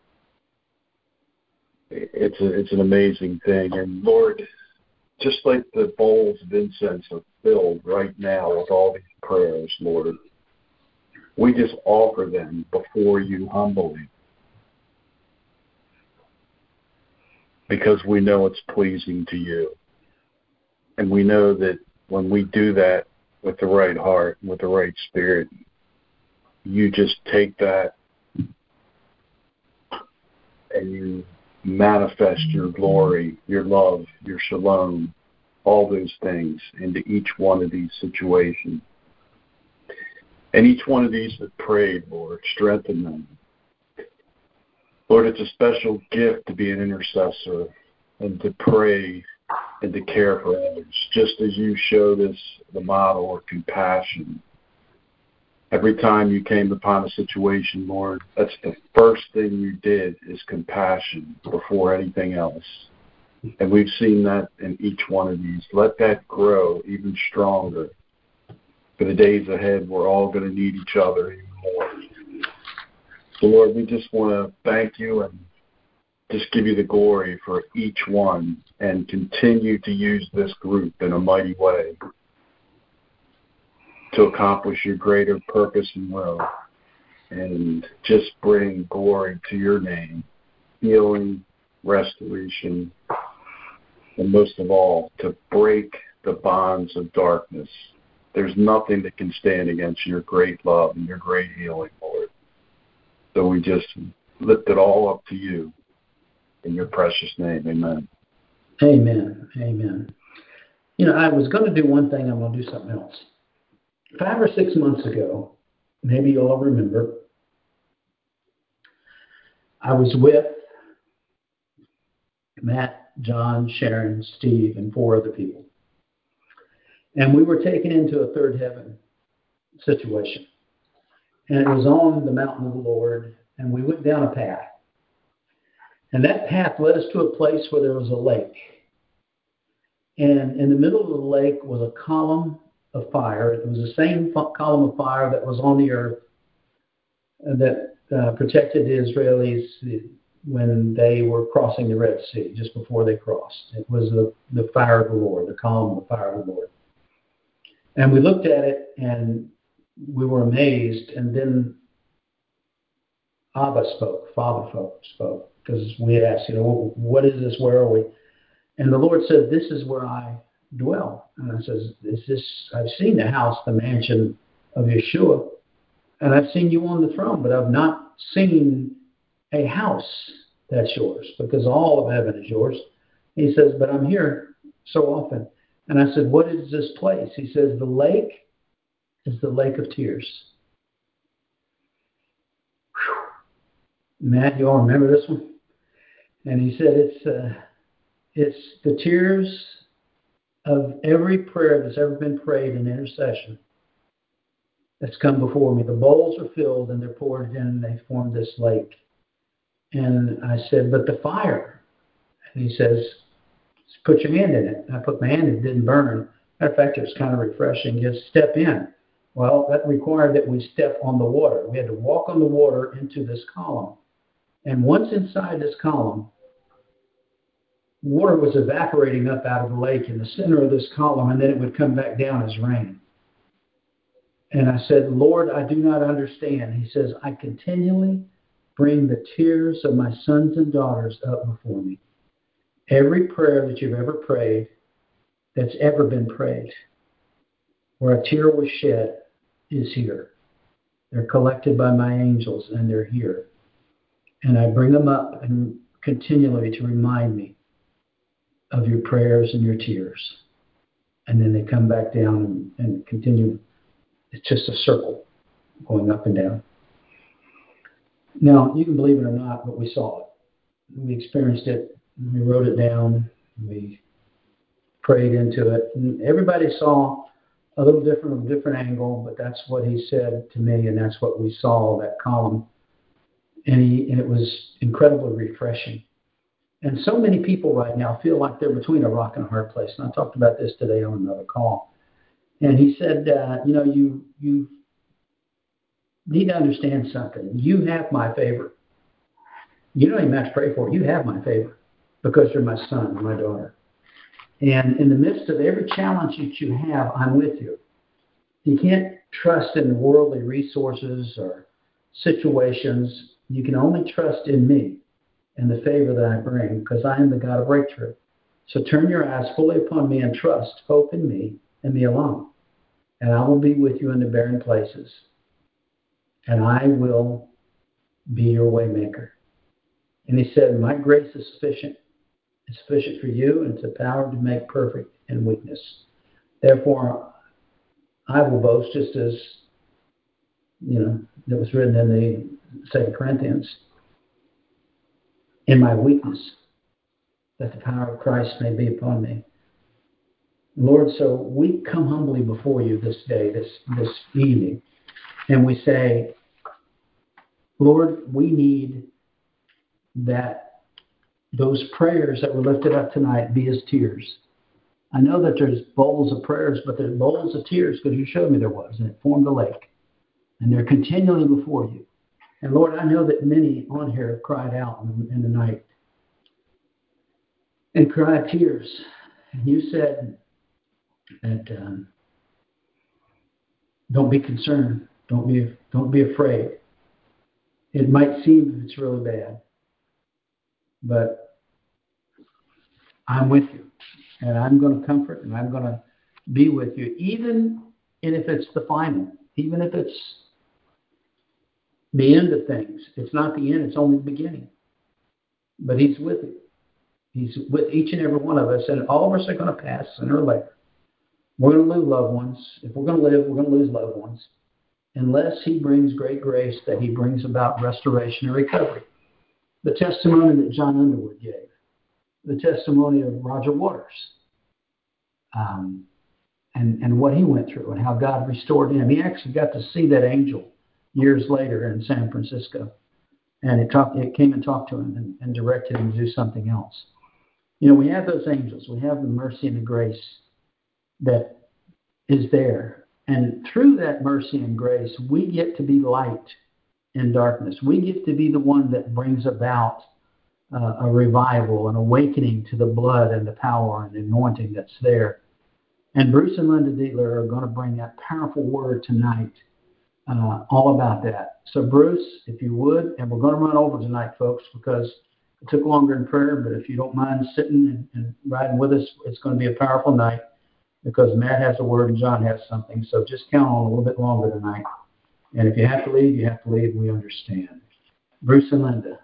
It's an amazing thing. And Lord, just like the bowls of incense are filled right now with all these prayers, Lord, we just offer them before you humbly, because we know it's pleasing to you. And we know that when we do that with the right heart, with the right spirit, you just take that and you manifest your glory, your love, your shalom, all those things into each one of these situations. And each one of these that prayed, Lord, strengthen them. Lord, it's a special gift to be an intercessor and to pray and to care for others, just as you showed us the model of compassion. Every time you came upon a situation, Lord, that's the first thing you did is compassion before anything else. And we've seen that in each one of these. Let that grow even stronger. For the days ahead, we're all going to need each other even more. So, Lord, we just want to thank you and just give you the glory for each one and continue to use this group in a mighty way to accomplish your greater purpose and will, and just bring glory to your name, healing, restoration, and most of all, to break the bonds of darkness. There's nothing that can stand against your great love and your great healing, Lord. So we just lift it all up to you in your precious name. Amen. Amen. Amen. You know, I was going to do one thing. I'm going to do something else. 5 or 6 months ago, maybe you all remember, I was with Matt, John, Sharon, Steve, and 4 other people. And we were taken into a third heaven situation. And it was on the mountain of the Lord, and we went down a path. And that path led us to a place where there was a lake. And in the middle of the lake was a column of fire. It was the same column of fire that was on the earth that protected the Israelis when they were crossing the Red Sea, just before they crossed. It was the fire of the Lord, the column of fire of the Lord. And we looked at it, and we were amazed. And then Abba spoke, Father spoke, because we asked, what is this? Where are we? And the Lord said, this is where I dwell. And I says, I've seen the house, the mansion of Yeshua, and I've seen you on the throne, but I've not seen a house that's yours, because all of heaven is yours. He says, but I'm here so often. And I said, what is this place? He says, the lake is the lake of tears. Whew. Matt, you all remember this one? And he said, it's the tears of every prayer that's ever been prayed in intercession that's come before me. The bowls are filled and they're poured in and they form this lake. And I said, but the fire. And he says, put your hand in it. And I put my hand in it, didn't burn. Matter of fact, it was kind of refreshing. Just step in. Well, that required that we step on the water. We had to walk on the water into this column. And once inside this column, water was evaporating up out of the lake in the center of this column, and then it would come back down as rain. And I said, Lord, I do not understand. He says, I continually bring the tears of my sons and daughters up before me. Every prayer that you've ever prayed, that's ever been prayed, where a tear was shed, is here. They're collected by my angels, and they're here. And I bring them up and continually to remind me of your prayers and your tears. And then they come back down and continue. It's just a circle going up and down. Now, you can believe it or not, but we saw it. We experienced it. We wrote it down. We prayed into it. And everybody saw a little different angle, but that's what he said to me, and that's what we saw, that column. And it was incredibly refreshing. And so many people right now feel like they're between a rock and a hard place. And I talked about this today on another call. And he said, you need to understand something. You have my favor. You don't even have to pray for it. You have my favor because you're my son and my daughter. And in the midst of every challenge that you have, I'm with you. You can't trust in worldly resources or situations. You can only trust in me and the favor that I bring, because I am the God of breakthrough. So turn your eyes fully upon me and trust, hope in me and me alone. And I will be with you in the barren places. And I will be your way maker. And he said, my grace is sufficient. It's sufficient for you, and it's a power to make perfect in weakness. Therefore, I will boast, just as, it was written in the 2 Corinthians, in my weakness, that the power of Christ may be upon me. Lord, so we come humbly before you this day, this evening, and we say, Lord, we need that those prayers that were lifted up tonight be as tears. I know that there's bowls of prayers, but there's bowls of tears, because you showed me there was, and it formed a lake. And they're continually before you. And Lord, I know that many on here have cried out in the night and cried tears. And you said that don't be concerned, don't be afraid. It might seem it's really bad, but I'm with you, and I'm going to comfort, and I'm going to be with you, even if it's the final, even if it's the end of things. It's not the end, it's only the beginning. But he's with you. He's with each and every one of us, and all of us are going to pass sooner or later. We're going to lose loved ones. If we're going to live, we're going to lose loved ones, unless he brings great grace that he brings about restoration and recovery. The testimony that John Underwood gave, the testimony of Roger Waters, and what he went through and how God restored him. He actually got to see that angel years later in San Francisco, and it came and talked to him and directed him to do something else. You know, we have those angels. We have the mercy and the grace that is there. And through that mercy and grace, we get to be light in darkness. We get to be the one that brings about a revival, an awakening to the blood and the power and the anointing that's there. And Bruce and Linda Dietler are going to bring that powerful word tonight, all about that. So Bruce, if you would, and we're going to run over tonight, folks, because it took longer in prayer, but if you don't mind sitting and riding with us, it's going to be a powerful night, because Matt has a word and John has something. So just count on a little bit longer tonight. And if you have to leave, you have to leave. We understand. Bruce and Linda.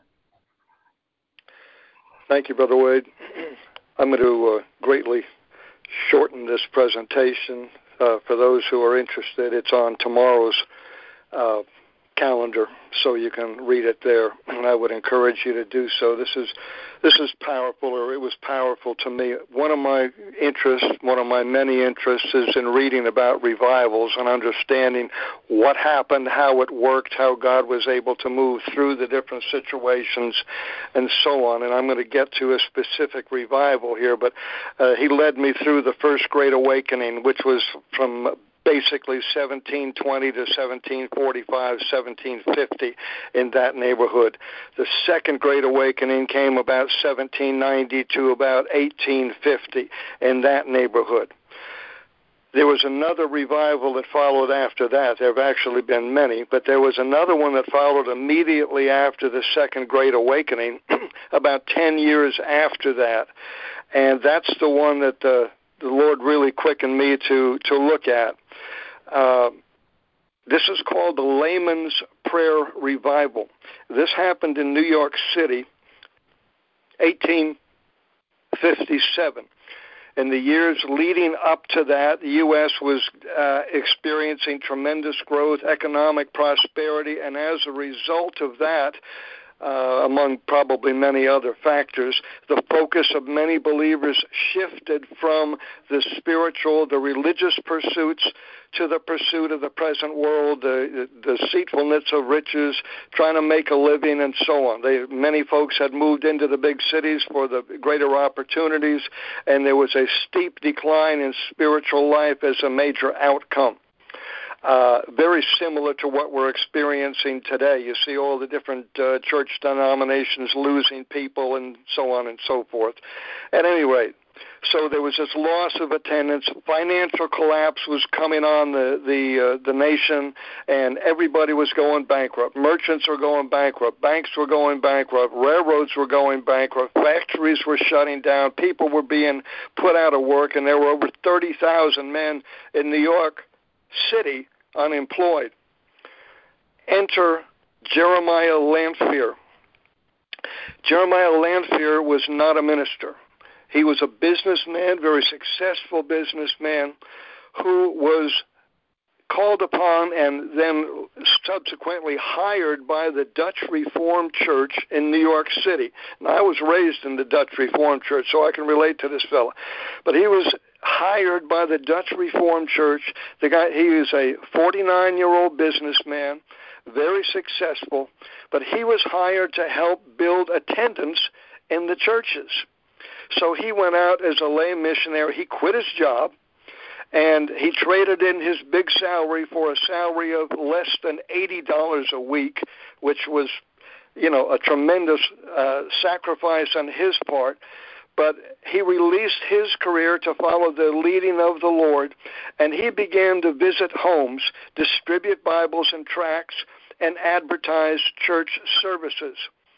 Thank you, Brother Wade. I'm going to greatly shorten this presentation. For those who are interested, it's on tomorrow's calendar, so you can read it there, and I would encourage you to do so. This is powerful, or it was powerful to me. One of my many interests is in reading about revivals and understanding what happened, how it worked, how God was able to move through the different situations, and so on. And I'm going to get to a specific revival here, but he led me through the First Great Awakening, which was from basically 1720 to 1745, 1750, in that neighborhood. The Second Great Awakening came about 1790 to about 1850 in that neighborhood. There was another revival that followed after that. There have actually been many, but there was another one that followed immediately after the Second Great Awakening, about 10 years after that. And that's the one that the Lord really quickened me to look at. This is called the Layman's Prayer Revival. This happened in New York City, 1857. In the years leading up to that, the U.S. was experiencing tremendous growth, economic prosperity, and as a result of that, among probably many other factors, the focus of many believers shifted from the spiritual, the religious pursuits, to the pursuit of the present world, the deceitfulness of riches, trying to make a living, and so on. Many folks had moved into the big cities for the greater opportunities, and there was a steep decline in spiritual life as a major outcome. Very similar to what we're experiencing today. You see all the different church denominations losing people and so on and so forth. At any rate, so there was this loss of attendance. Financial collapse was coming on the nation, and everybody was going bankrupt. Merchants were going bankrupt. Banks were going bankrupt. Railroads were going bankrupt. Factories were shutting down. People were being put out of work, and there were over 30,000 men in New York City unemployed. Enter Jeremiah Lanphier. Jeremiah Lanphier was not a minister. He was a businessman, very successful businessman, who was called upon and then subsequently hired by the Dutch Reformed Church in New York City. Now, I was raised in the Dutch Reformed Church, so I can relate to this fellow. But he was hired by the Dutch Reformed Church. He is a 49-year-old businessman, very successful, but he was hired to help build attendance in the churches. So he went out as a lay missionary. He quit his job, and he traded in his big salary for a salary of less than $80 a week, which was, a tremendous sacrifice on his part. But he released his career to follow the leading of the Lord, and he began to visit homes, distribute Bibles and tracts, and advertise church services.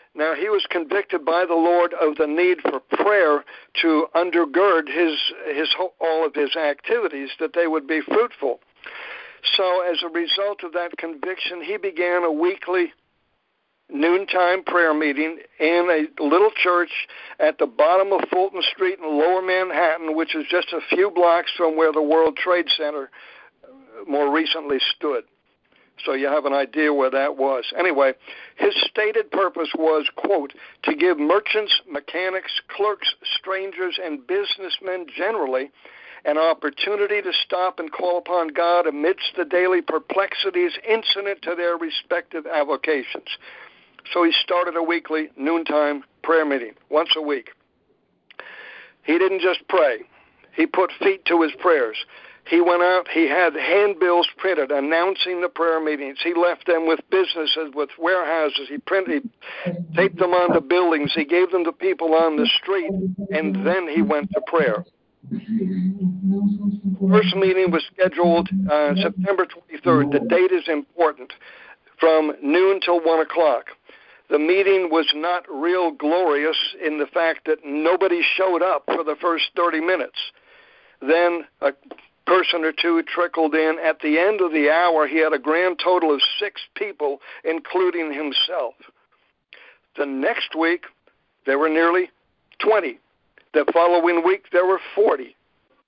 Now, he was convicted by the Lord of the need for prayer to undergird all of his activities, that they would be fruitful. So as a result of that conviction, he began a weekly noontime prayer meeting in a little church at the bottom of Fulton Street in Lower Manhattan, which is just a few blocks from where the World Trade Center more recently stood. So you have an idea where that was. Anyway, his stated purpose was, quote, to give merchants, mechanics, clerks, strangers, and businessmen generally an opportunity to stop and call upon God amidst the daily perplexities incident to their respective avocations. So he started a weekly noontime prayer meeting, once a week. He didn't just pray. He put feet to his prayers. He went out, he had handbills printed announcing the prayer meetings. He left them with businesses, with warehouses. He taped them onto buildings. He gave them to people on the street, and then he went to prayer. First meeting was scheduled September 23rd. The date is important, from noon till 1 o'clock. The meeting was not real glorious in the fact that nobody showed up for the first 30 minutes. Then a person or two trickled in. At the end of the hour, he had a grand total of 6 people, including himself. The next week, there were nearly 20. The following week, there were 40.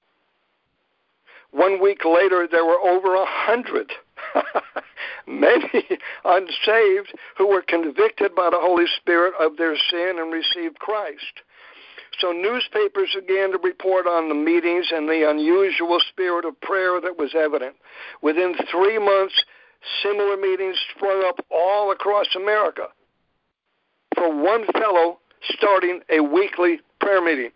1 week later, there were over 100. Many unsaved who were convicted by the Holy Spirit of their sin and received Christ. So newspapers began to report on the meetings and the unusual spirit of prayer that was evident. Within 3 months, similar meetings sprung up all across America for one fellow starting a weekly prayer meeting.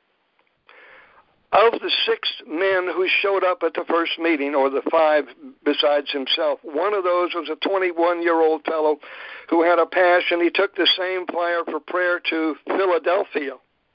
Of the 6 men who showed up at the first meeting, or the 5 besides himself, one of those was a 21-year-old fellow who had a passion. He took the same fire for prayer to Philadelphia.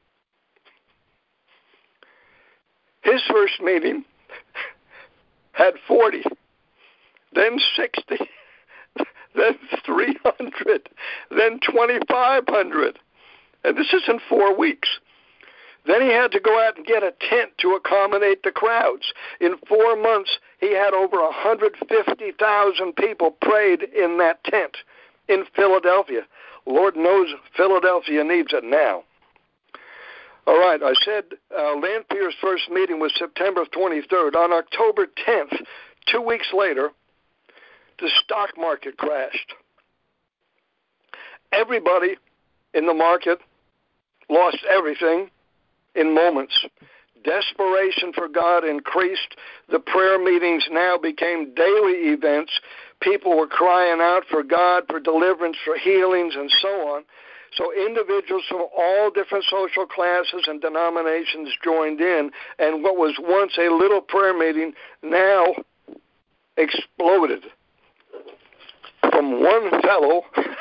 His first meeting had 40, then 60, then 300, then 2,500. And this is in 4 weeks. Then he had to go out and get a tent to accommodate the crowds. In 4 months, he had over 150,000 people prayed in that tent in Philadelphia. Lord knows Philadelphia needs it now. All right, I said Lanphier's first meeting was September 23rd. On October 10th, 2 weeks later, the stock market crashed. Everybody in the market lost everything in moments. Desperation for God increased. The prayer meetings now became daily events. People were crying out for God, for deliverance, for healings, and so on. So individuals from all different social classes and denominations joined in, and what was once a little prayer meeting now exploded. From one fellow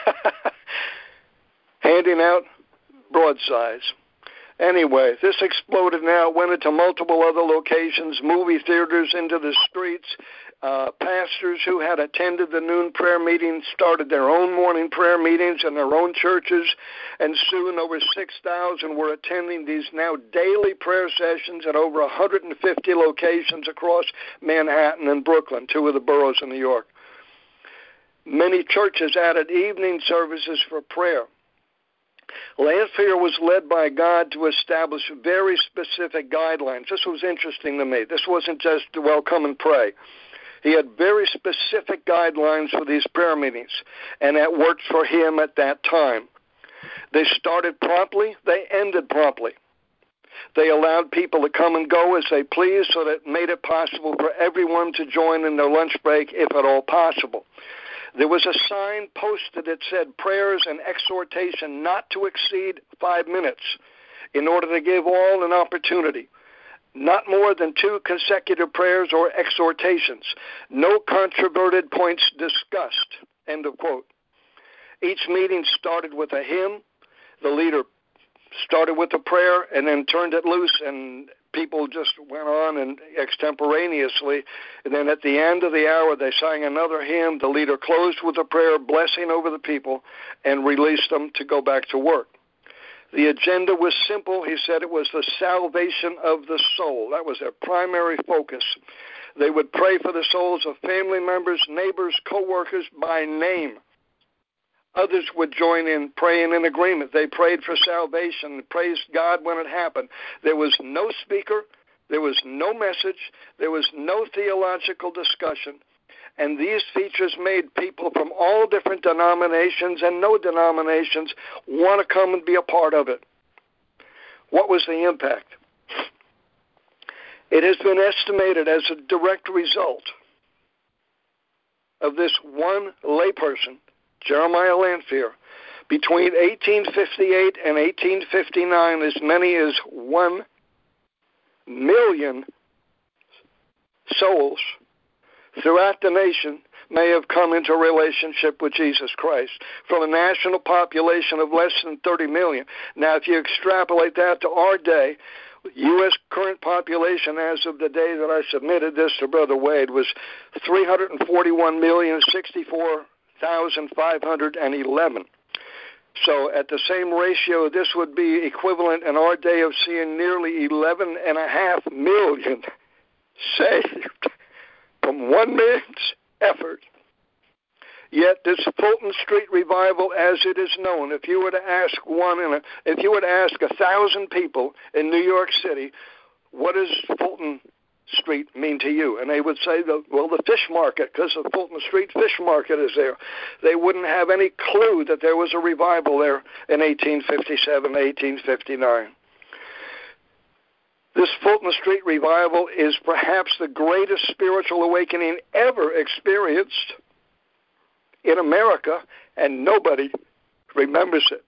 handing out broadsides. Anyway, this exploded now, went into multiple other locations, movie theaters, into the streets. Pastors who had attended the noon prayer meeting started their own morning prayer meetings in their own churches, and soon over 6,000 were attending these now daily prayer sessions at over 150 locations across Manhattan and Brooklyn, 2 of the boroughs of New York. Many churches added evening services for prayer. Lanphier was led by God to establish very specific guidelines. This was interesting to me. This wasn't just, well, come and pray. He had very specific guidelines for these prayer meetings, and that worked for him at that time. They started promptly. They ended promptly. They allowed people to come and go as they pleased, so that it made it possible for everyone to join in their lunch break, if at all possible. There was a sign posted that said prayers and exhortation not to exceed 5 minutes in order to give all an opportunity. Not more than 2 consecutive prayers or exhortations. No controverted points discussed. End of quote. Each meeting started with a hymn. The leader started with a prayer and then turned it loose, and people just went on and extemporaneously. And then at the end of the hour, they sang another hymn. The leader closed with a prayer, blessing over the people, and released them to go back to work. The agenda was simple. He said it was the salvation of the soul. That was their primary focus. They would pray for the souls of family members, neighbors, co-workers by name. Others would join in praying in agreement. They prayed for salvation, praised God when it happened. There was no speaker. There was no message. There was no theological discussion. And these features made people from all different denominations and no denominations want to come and be a part of it. What was the impact? It has been estimated as a direct result of this one layperson, Jeremiah Lanphier, between 1858 and 1859, as many as 1 million souls throughout the nation may have come into a relationship with Jesus Christ from a national population of less than 30 million. Now, if you extrapolate that to our day, U.S. current population as of the day that I submitted this to Brother Wade was 341,064,511. So at the same ratio, this would be equivalent in our day of seeing nearly 11.5 million saved from 1 man's effort. Yet this Fulton Street revival, as it is known, if you were to ask 1,000 people in New York City, what does Fulton Street mean to you? And they would say, the fish market, because the Fulton Street fish market is there. They wouldn't have any clue that there was a revival there in 1857, 1859. This Fulton Street revival is perhaps the greatest spiritual awakening ever experienced in America, and nobody remembers it.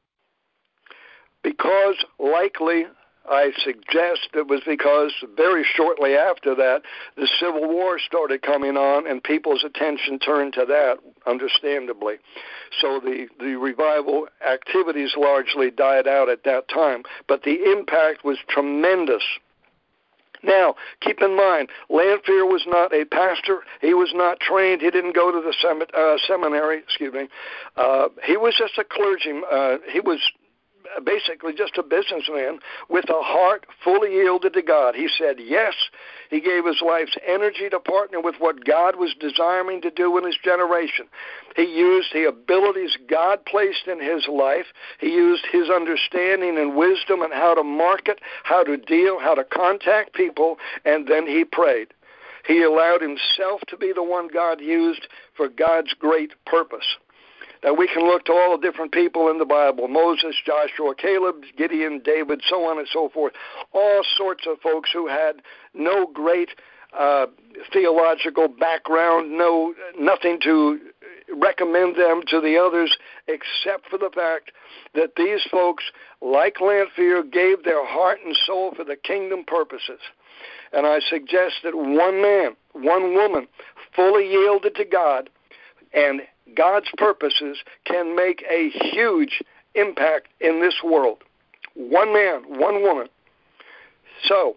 Because likely, I suggest it was because very shortly after that, the Civil War started coming on, and people's attention turned to that, understandably. So the revival activities largely died out at that time, but the impact was tremendous. Now, keep in mind, Lanphier was not a pastor. He was not trained. He didn't go to the seminary. He was just a clergyman. He was basically just a businessman with a heart fully yielded to God. He said yes. He gave his life's energy to partner with what God was desiring to do in his generation. He used the abilities God placed in his life. He used his understanding and wisdom on how to market, how to deal, how to contact people, and then he prayed. He allowed himself to be the one God used for God's great purpose. Now, we can look to all the different people in the Bible, Moses, Joshua, Caleb, Gideon, David, so on and so forth, all sorts of folks who had no great theological background, nothing to recommend them to the others except for the fact that these folks, like Lanphier, gave their heart and soul for the kingdom purposes. And I suggest that one man, one woman, fully yielded to God and God's purposes can make a huge impact in this world. One man, one woman. So,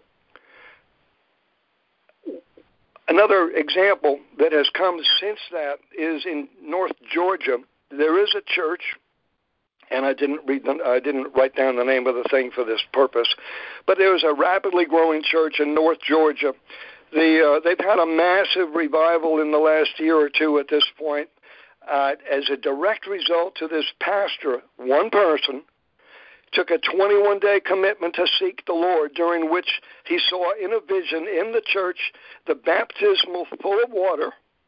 another example that has come since that is in North Georgia. There is a church, and I didn't write down the name of the thing for this purpose, but there is a rapidly growing church in North Georgia. They've had a massive revival in the last year or two at this point. As a direct result to this pastor, one person took a 21-day commitment to seek the Lord, during which he saw in a vision in the church the baptismal full of water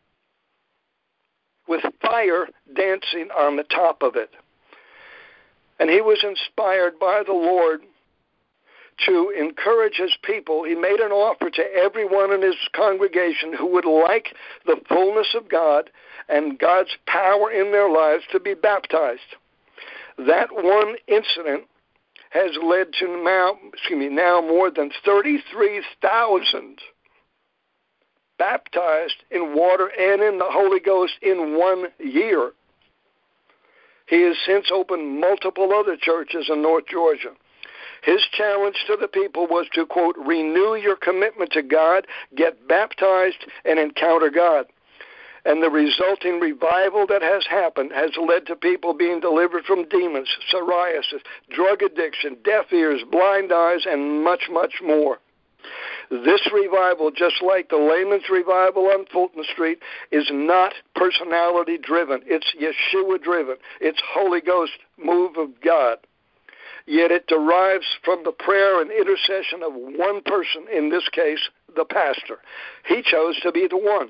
with fire dancing on the top of it. And he was inspired by the Lord to encourage his people. He made an offer to everyone in his congregation who would like the fullness of God and God's power in their lives to be baptized. That one incident has led to now more than 33,000 baptized in water and in the Holy Ghost in 1 year. He has since opened multiple other churches in North Georgia. His challenge to the people was to, quote, renew your commitment to God, get baptized, and encounter God. And the resulting revival that has happened has led to people being delivered from demons, psoriasis, drug addiction, deaf ears, blind eyes, and much, much more. This revival, just like the layman's revival on Fulton Street, is not personality-driven. It's Yeshua-driven. It's Holy Ghost move of God. Yet it derives from the prayer and intercession of one person, in this case, the pastor. He chose to be the one.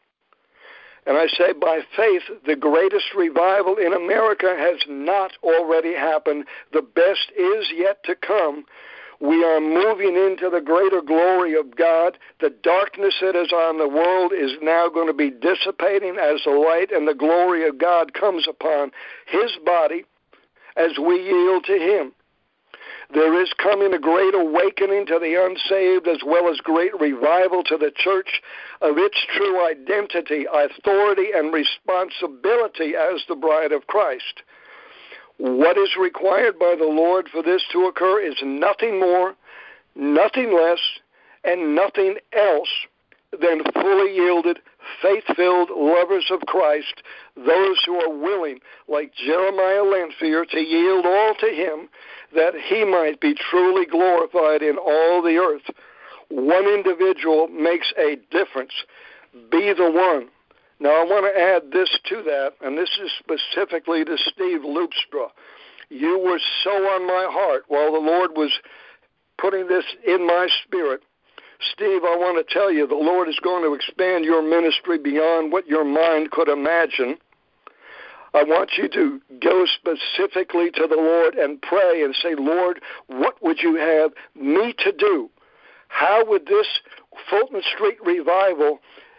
And I say by faith, the greatest revival in America has not already happened. The best is yet to come. We are moving into the greater glory of God. The darkness that is on the world is now going to be dissipating as the light and the glory of God comes upon His body as we yield to Him. There is coming a great awakening to the unsaved as well as great revival to the church of its true identity, authority, and responsibility as the bride of Christ. What is required by the Lord for this to occur is nothing more, nothing less, and nothing else than fully yielded, faith-filled lovers of Christ, those who are willing, like Jeremiah Lanphier, to yield all to Him, that He might be truly glorified in all the earth. One individual makes a difference. Be the one. Now, I want to add this to that, and this is specifically to Steve Loopstra. You were so on my heart while the Lord was putting this in my spirit. Steve, I want to tell you, the Lord is going to expand your ministry beyond what your mind could imagine. I want you to go specifically to the Lord and pray and say, Lord, what would you have me to do? How would this Fulton Street revival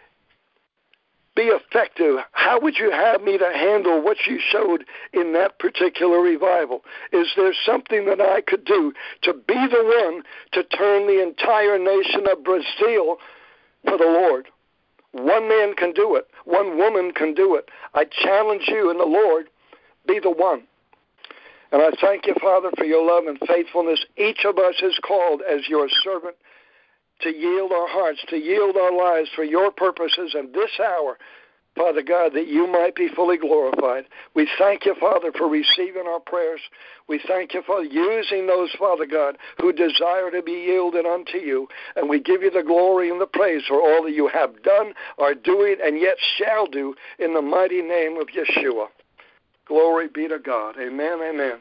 be effective? How would you have me to handle what you showed in that particular revival? Is there something that I could do to be the one to turn the entire nation of Brazil for the Lord? One man can do it. One woman can do it. I challenge you in the Lord, be the one. And I thank you, Father, for your love and faithfulness. Each of us is called as your servant to yield our hearts, to yield our lives for your purposes in this hour, Father God, that you might be fully glorified. We thank you, Father, for receiving our prayers. We thank you for using those, Father God, who desire to be yielded unto you. And we give you the glory and the praise for all that you have done, are doing, and yet shall do in the mighty name of Yeshua. Glory be to God. Amen, amen.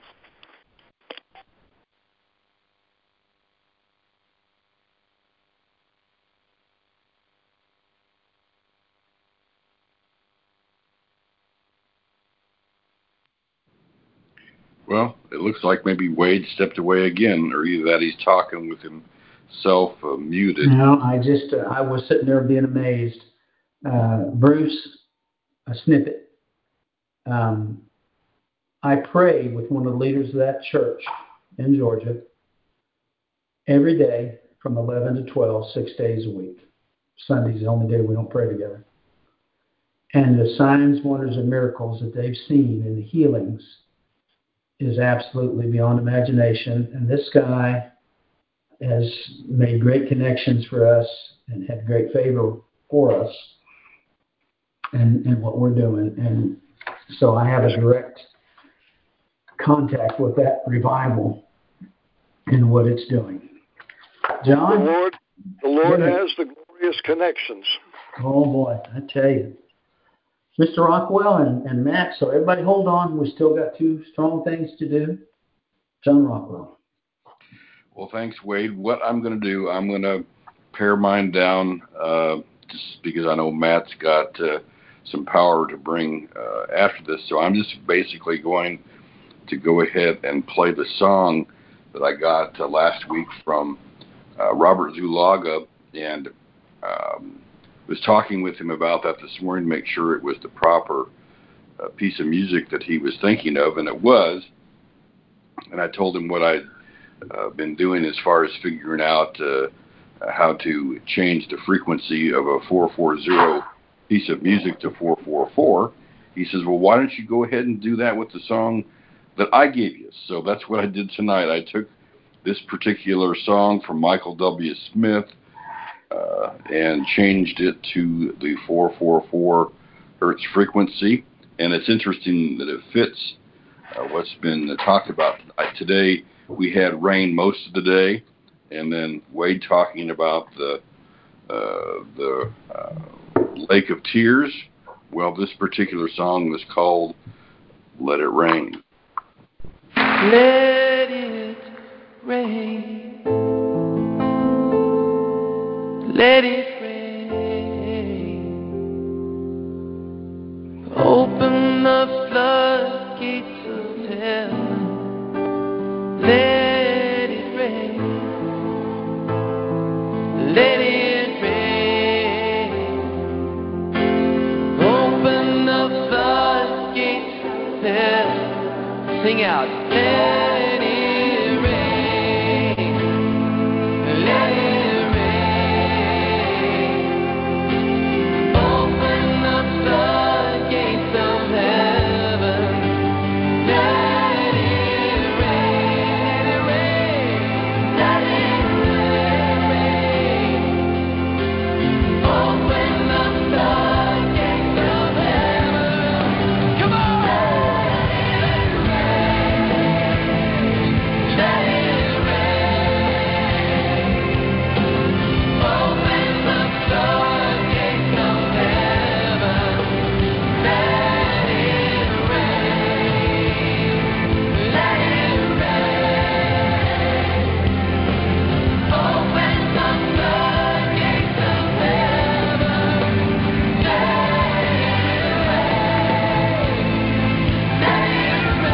Well, it looks like maybe Wade stepped away again, or either that he's talking with himself muted. No, I was sitting there being amazed. Bruce, a snippet. I pray with one of the leaders of that church in Georgia every day from 11 to 12, 6 days a week. Sunday's the only day we don't pray together. And the signs, wonders, and miracles that they've seen and the healings is absolutely beyond imagination. And this guy has made great connections for us and had great favor for us and what we're doing. And so I have a direct contact with that revival and what it's doing. John? The Lord has the glorious connections. Oh, boy, I tell you. Mr. Rockwell and Matt, so everybody hold on. We still got two strong things to do. John Rockwell. Well, thanks, Wade. What I'm going to do, I'm going to pare mine down just because I know Matt's got some power to bring after this. So I'm just basically going to go ahead and play the song that I got last week from Robert Zulaga, and was talking with him about that this morning to make sure it was the proper piece of music that he was thinking of, and it was. And I told him what I'd been doing as far as figuring out how to change the frequency of a 440 piece of music to 444. He says, well, why don't you go ahead and do that with the song that I gave you? So that's what I did tonight. I took this particular song from Michael W. Smith and changed it to the 444 hertz frequency. And it's interesting that it fits what's been talked about today. We had rain most of the day, and then Wade talking about the Lake of Tears. Well, this particular song was called Let It Rain. Let it rain. Let it rain. Open the floodgates of heaven. Let it rain. Let it rain. Open the floodgates of heaven. Sing out. Let it rain. Let it rain. Open the floodgates of heaven. Let it rain. Let it rain. Open the floodgates of heaven. Come on. Let it rain. Open the floodgates of heaven. Let it rain. Let it rain. Open the floodgates of heaven. Let it rain. Let it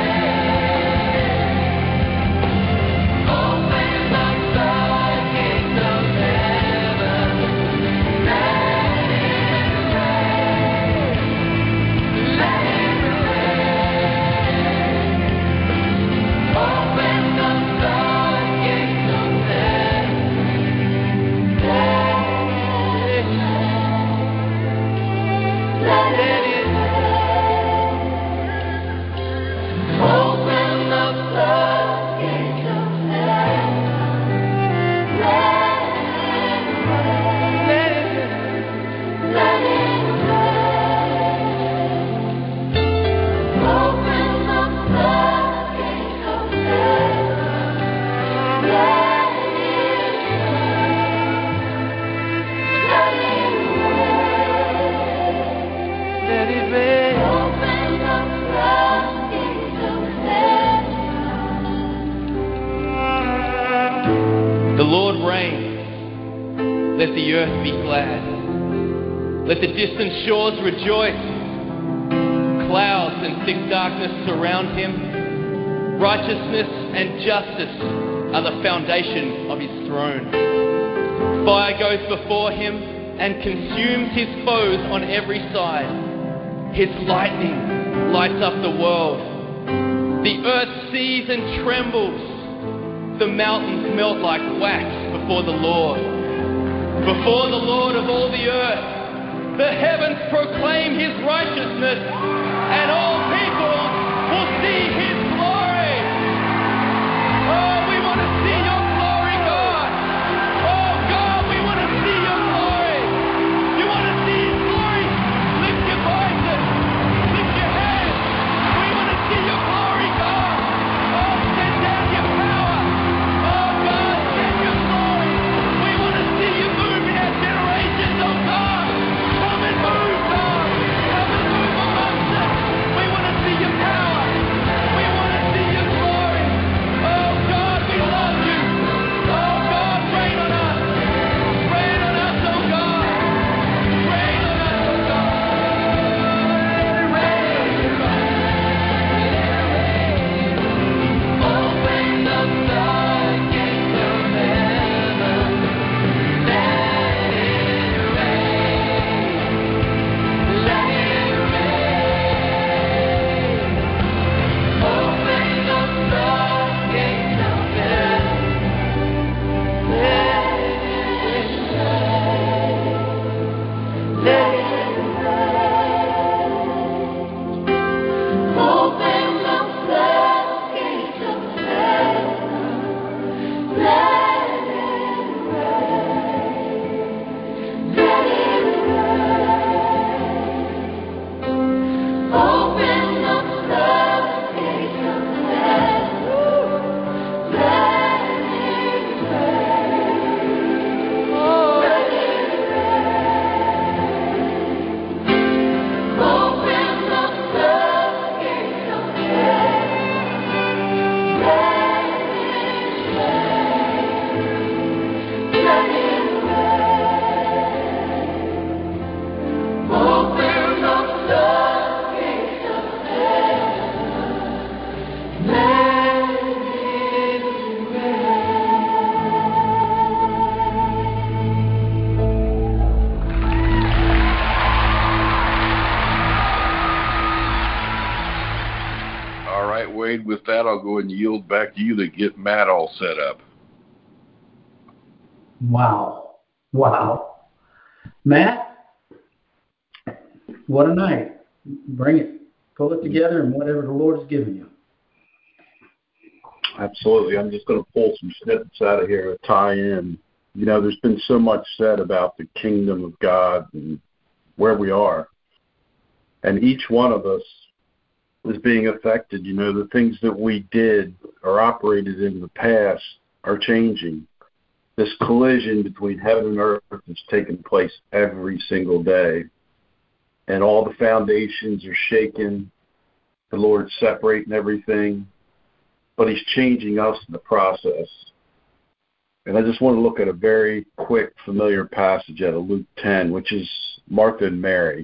rain. Open the floodgates of heaven. Let it rain. Let it rain. Open the floodgates of heaven. Let it rain. Open the floodgates of heaven. Let it rain. Let it rain. Open the floodgates of heaven. Let it rain. Let it rain. Open the floodgates of heaven. The Lord reigns. Let the earth be glad. Let the distant shores rejoice. Clouds and thick darkness surround him. Righteousness and justice are the foundation of his throne. Fire goes before him and consumes his foes on every side. His lightning lights up the world. The earth sees and trembles. The mountains melt like wax before the Lord. Before the Lord of all the earth. The heavens proclaim his righteousness, and all peoples will see his glory. Oh, we want to see your glory, God. Oh, God, we want to see your glory. You want to see his glory? Lift your voices. Lift your hands. We want to see your glory, God. Oh, send down your power. Oh, God, send your glory. We want to see you move in our generations, oh, God. Come and move, God. Come and move amongst us. We want to see your power. We want that, I'll go ahead and yield back to you to get Matt all set up. Wow. Matt, what a night. Bring it. Pull it together and whatever the Lord has given you. Absolutely. I'm just going to pull some snippets out of here to tie in. You know, there's been so much said about the kingdom of God and where we are. And each one of us is being affected. You know, the things that we did or operated in the past are changing. This collision between heaven and earth is taking place every single day. And all the foundations are shaken. The Lord's separating everything. But he's changing us in the process. And I just want to look at a very quick, familiar passage out of Luke 10, which is Martha and Mary.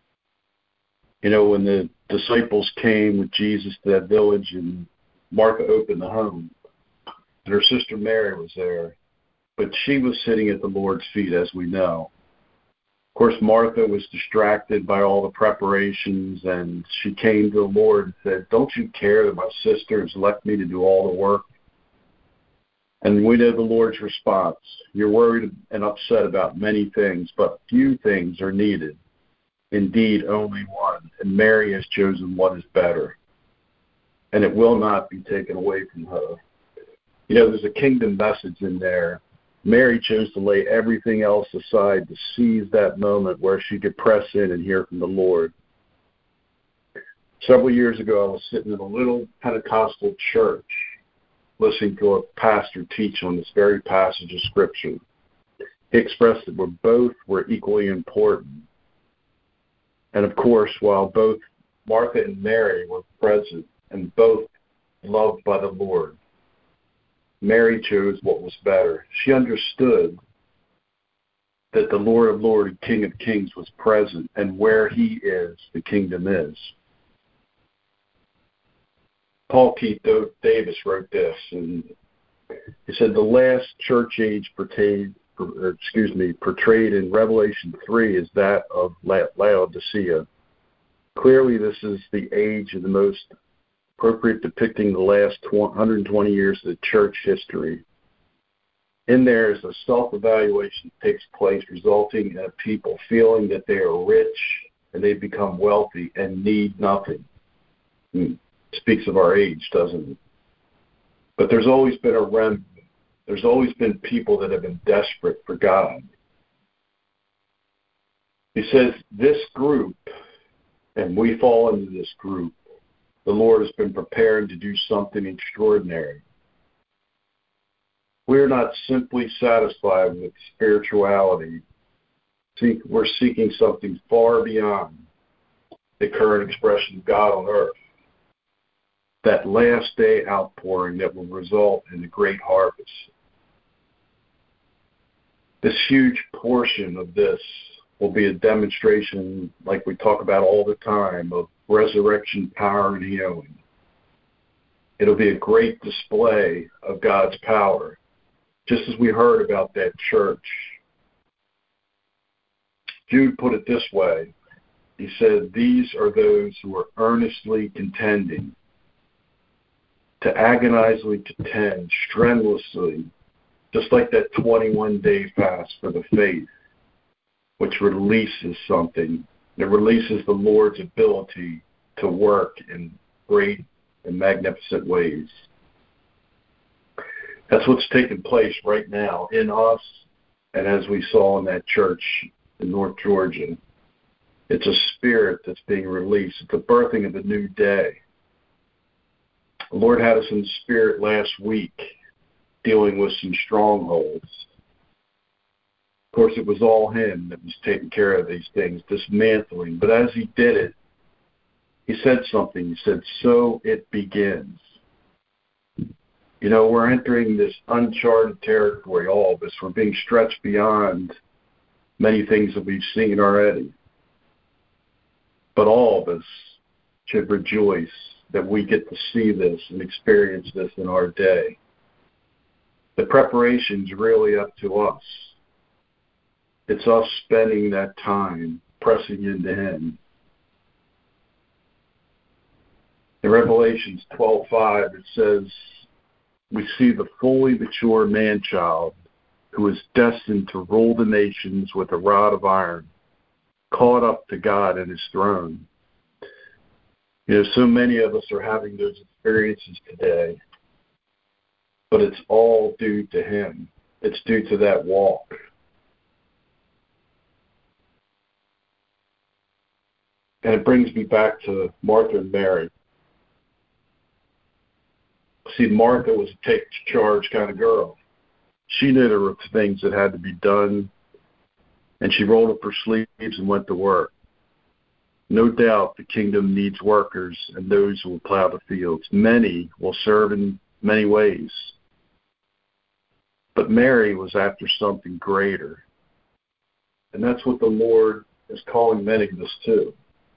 You know, when the disciples came with Jesus to that village and Martha opened the home, and her sister Mary was there, but she was sitting at the Lord's feet, as we know. Of course, Martha was distracted by all the preparations, and she came to the Lord and said, "Don't you care that my sister has left me to do all the work?" And we know the Lord's response. You're worried and upset about many things, but few things are needed. Indeed, only one. And Mary has chosen what is better. And it will not be taken away from her. You know, there's a kingdom message in there. Mary chose to lay everything else aside to seize that moment where she could press in and hear from the Lord. Several years ago, I was sitting in a little Pentecostal church listening to a pastor teach on this very passage of Scripture. He expressed that both were equally important. And of course, while both Martha and Mary were present and both loved by the Lord, Mary chose what was better. She understood that the Lord of Lords and King of Kings was present, and where he is, the kingdom is. Paul Keith Davis wrote this, and he said, the last church age portrayed in Revelation 3 is that of Laodicea. Clearly, this is the age of the most appropriate depicting the last 120 years of the church history. In there is a self-evaluation that takes place, resulting in a people feeling that they are rich and they become wealthy and need nothing. Speaks of our age, doesn't it? But there's always been a remnant. There's always been people that have been desperate for God. He says this group, and we fall into this group, the Lord has been preparing to do something extraordinary. We're not simply satisfied with spirituality. We're seeking something far beyond the current expression of God on earth. That last day outpouring that will result in the great harvest. This huge portion of this will be a demonstration, like we talk about all the time, of resurrection power and healing. It'll be a great display of God's power, just as we heard about that church. Jude put it this way. He said, these are those who are earnestly contending, to agonizingly contend, strenuously, just like that 21-day fast for the faith, which releases something. It releases the Lord's ability to work in great and magnificent ways. That's what's taking place right now in us, and as we saw in that church in North Georgia. It's a spirit that's being released. It's the birthing of a new day. The Lord had us in the spirit last week dealing with some strongholds. Of course, it was all him that was taking care of these things, dismantling. But as he did it, he said something. He said, so it begins. You know, we're entering this uncharted territory, all of us. We're being stretched beyond many things that we've seen already. But all of us should rejoice that we get to see this and experience this in our day. The preparation's really up to us. It's us spending that time pressing into him. In Revelations 12:5, it says, we see the fully mature man-child who is destined to rule the nations with a rod of iron, caught up to God and his throne. So many of us are having those experiences today, but it's all due to him. It's due to that walk. And it brings me back to Martha and Mary. See, Martha was a take charge kind of girl. She knew there were things that had to be done, and she rolled up her sleeves and went to work. No doubt the kingdom needs workers and those who will plow the fields. Many will serve in many ways. But Mary was after something greater. And that's what the Lord is calling many of us to.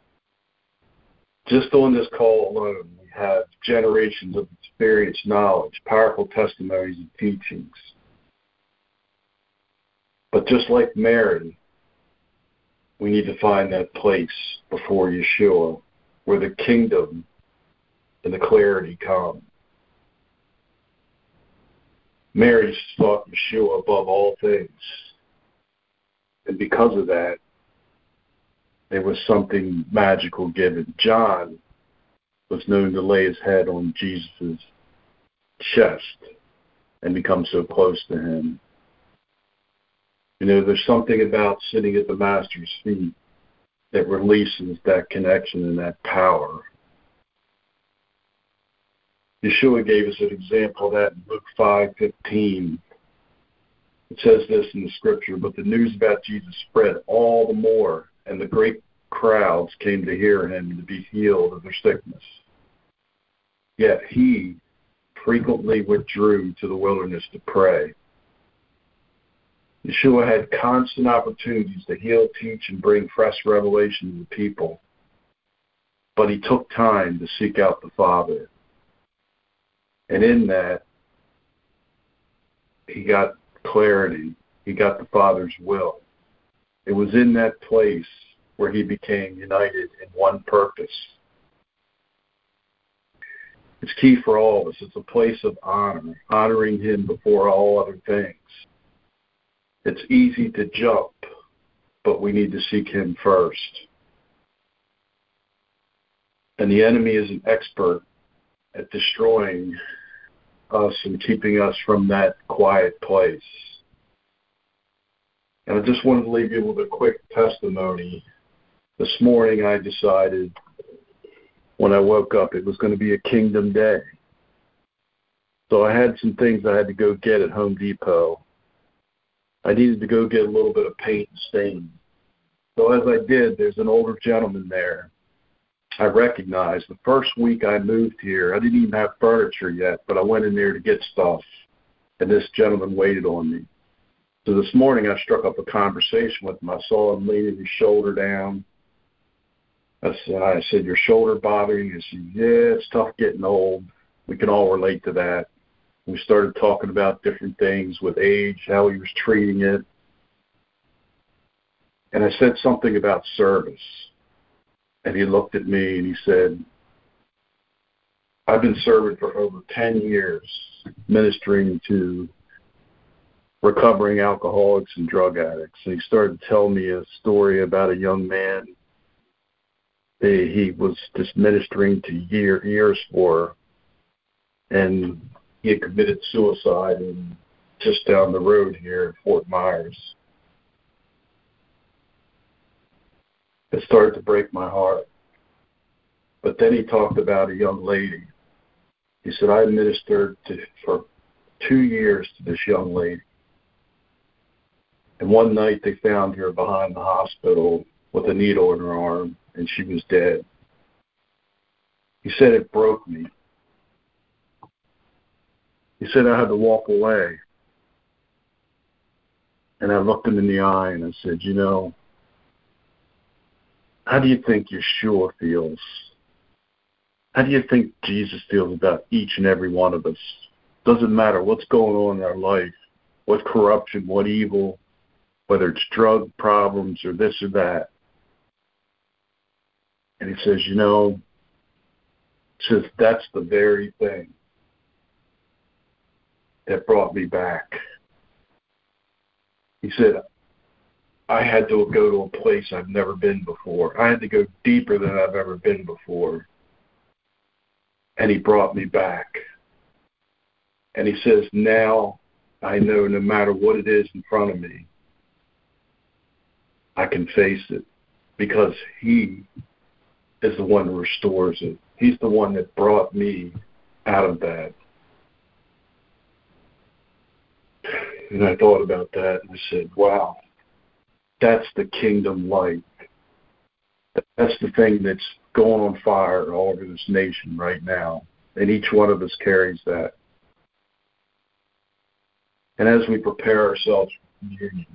Just on this call alone, we have generations of experience, knowledge, powerful testimonies and teachings. But just like Mary, we need to find that place before Yeshua where the kingdom and the clarity come. Mary sought Yeshua above all things. And because of that, there was something magical given. John was known to lay his head on Jesus' chest and become so close to him. There's something about sitting at the Master's feet that releases that connection and that power. Yeshua gave us an example of that in Luke 5:15. It says this in the scripture, but the news about Jesus spread all the more, and the great crowds came to hear him and to be healed of their sickness. Yet he frequently withdrew to the wilderness to pray. Yeshua had constant opportunities to heal, teach, and bring fresh revelation to the people. But he took time to seek out the Father. And in that, he got clarity. He got the Father's will. It was in that place where he became united in one purpose. It's key for all of us. It's a place of honor, honoring him before all other things. It's easy to jump, but we need to seek him first. And the enemy is an expert at destroying us and keeping us from that quiet place. And I just wanted to leave you with a quick testimony. This morning I decided when I woke up it was going to be a kingdom day. So I had some things I had to go get at Home Depot. I needed to go get a little bit of paint and stain. So as I did, there's an older gentleman there. I recognized the first week I moved here, I didn't even have furniture yet, but I went in there to get stuff, and this gentleman waited on me. So this morning I struck up a conversation with him. I saw him leaning his shoulder down. I said, your shoulder bothering you? He said, yeah, it's tough getting old. We can all relate to that. We started talking about different things with age, how he was treating it. And I said something about service. And he looked at me and he said, I've been serving for over 10 years, ministering to recovering alcoholics and drug addicts. And he started telling me a story about a young man he was just ministering to years for. And he had committed suicide just down the road here in Fort Myers. It started to break my heart. But then he talked about a young lady. He said, I ministered for 2 years to this young lady. And one night they found her behind the hospital with a needle in her arm, and she was dead. He said, it broke me. He said, I had to walk away. And I looked him in the eye and I said, how do you think Yeshua feels? How do you think Jesus feels about each and every one of us? Doesn't matter what's going on in our life, what corruption, what evil, whether it's drug problems or this or that. And he says, says that's the very thing that brought me back. He said, I had to go to a place I've never been before. I had to go deeper than I've ever been before. And he brought me back. And he says, now I know no matter what it is in front of me, I can face it because he is the one who restores it. He's the one that brought me out of that. And I thought about that and I said, wow, that's the kingdom light. That's the thing that's going on fire all over this nation right now. And each one of us carries that. And as we prepare ourselves for communion,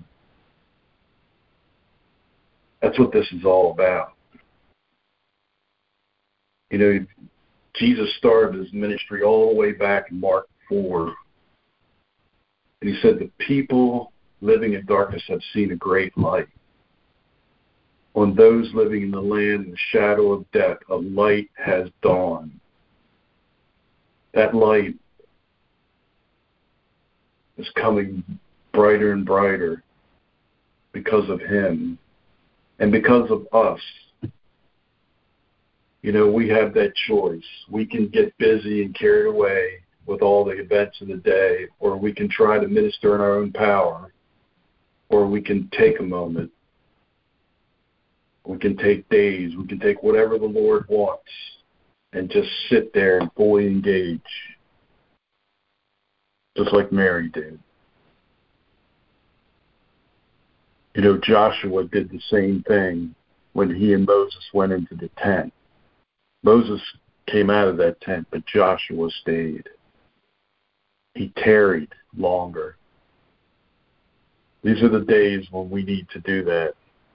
that's what this is all about. You know, Jesus started his ministry all the way back in Mark 4. And he said, the people living in darkness have seen a great light. On those living in the land in the shadow of death, a light has dawned. That light is coming brighter and brighter because of him and because of us. You know, we have that choice. We can get busy and carried away with all the events of the day, or we can try to minister in our own power, or we can take a moment. We can take days. We can take whatever the Lord wants and just sit there and fully engage, just like Mary did. You know, Joshua did the same thing when he and Moses went into the tent. Moses came out of that tent, but Joshua stayed. He tarried longer. These are the days when we need to do that.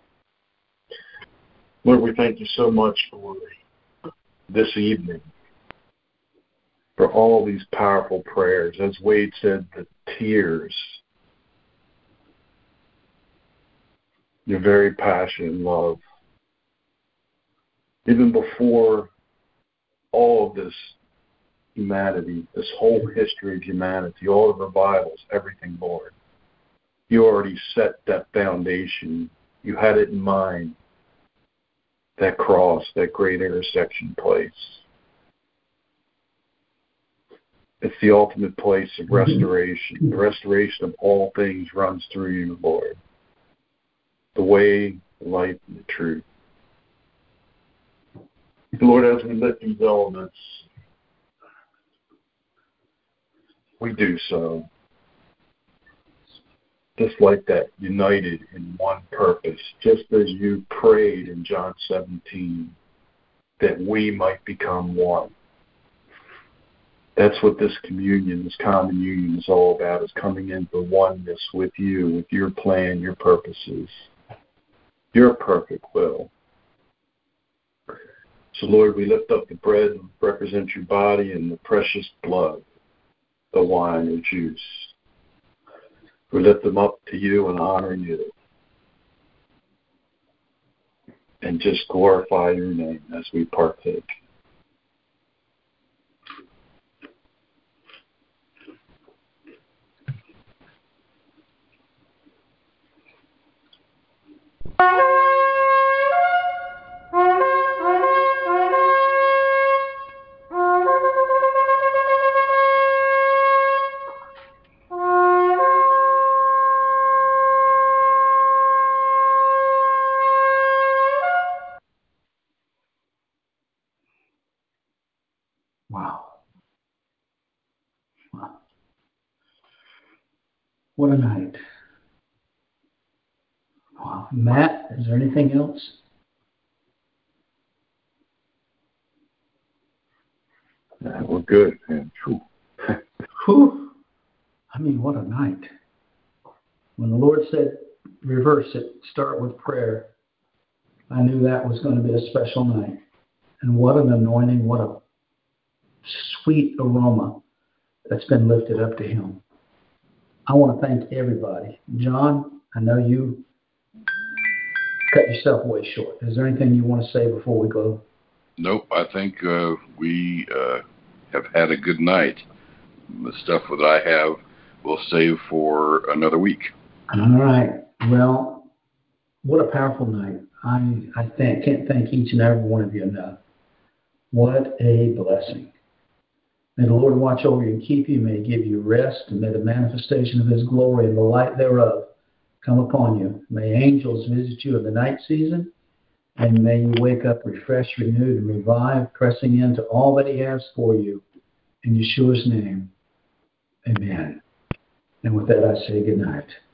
Lord, we thank you so much for this evening, for all these powerful prayers. As Wade said, the tears, your very passion and love. Even before all of this humanity, this whole history of humanity, all of our Bibles, everything, Lord, you already set that foundation. You had it in mind, that cross, that great intersection place. It's the ultimate place of restoration. The restoration of all things runs through you, Lord. The way, the light, and the truth. Lord, as we lift these elements, we do so just like that, united in one purpose, just as you prayed in John 17, that we might become one. That's what this communion, this common union is all about, is coming into oneness with you, with your plan, your purposes, your perfect will. So, Lord, we lift up the bread and represent your body and the precious blood, the wine or juice. We lift them up to you and honor you. And just glorify your name as we partake. What a night. Wow. Matt, is there anything else? We're good, man. Whew. I mean, what a night. When the Lord said, reverse it, start with prayer, I knew that was going to be a special night. And what an anointing, what a sweet aroma that's been lifted up to him. I want to thank everybody. John, I know you cut yourself way short. Is there anything you want to say before we go Nope, I think we have had a good night. The stuff that I have we'll save for another week. All right. Well, what a powerful night. I can't thank each and every one of you enough. What a blessing. May the Lord watch over you and keep you. May He give you rest, and may the manifestation of His glory and the light thereof come upon you. May angels visit you in the night season, and may you wake up refreshed, renewed, and revived, pressing into all that He has for you. In Yeshua's name, amen. And with that, I say good night.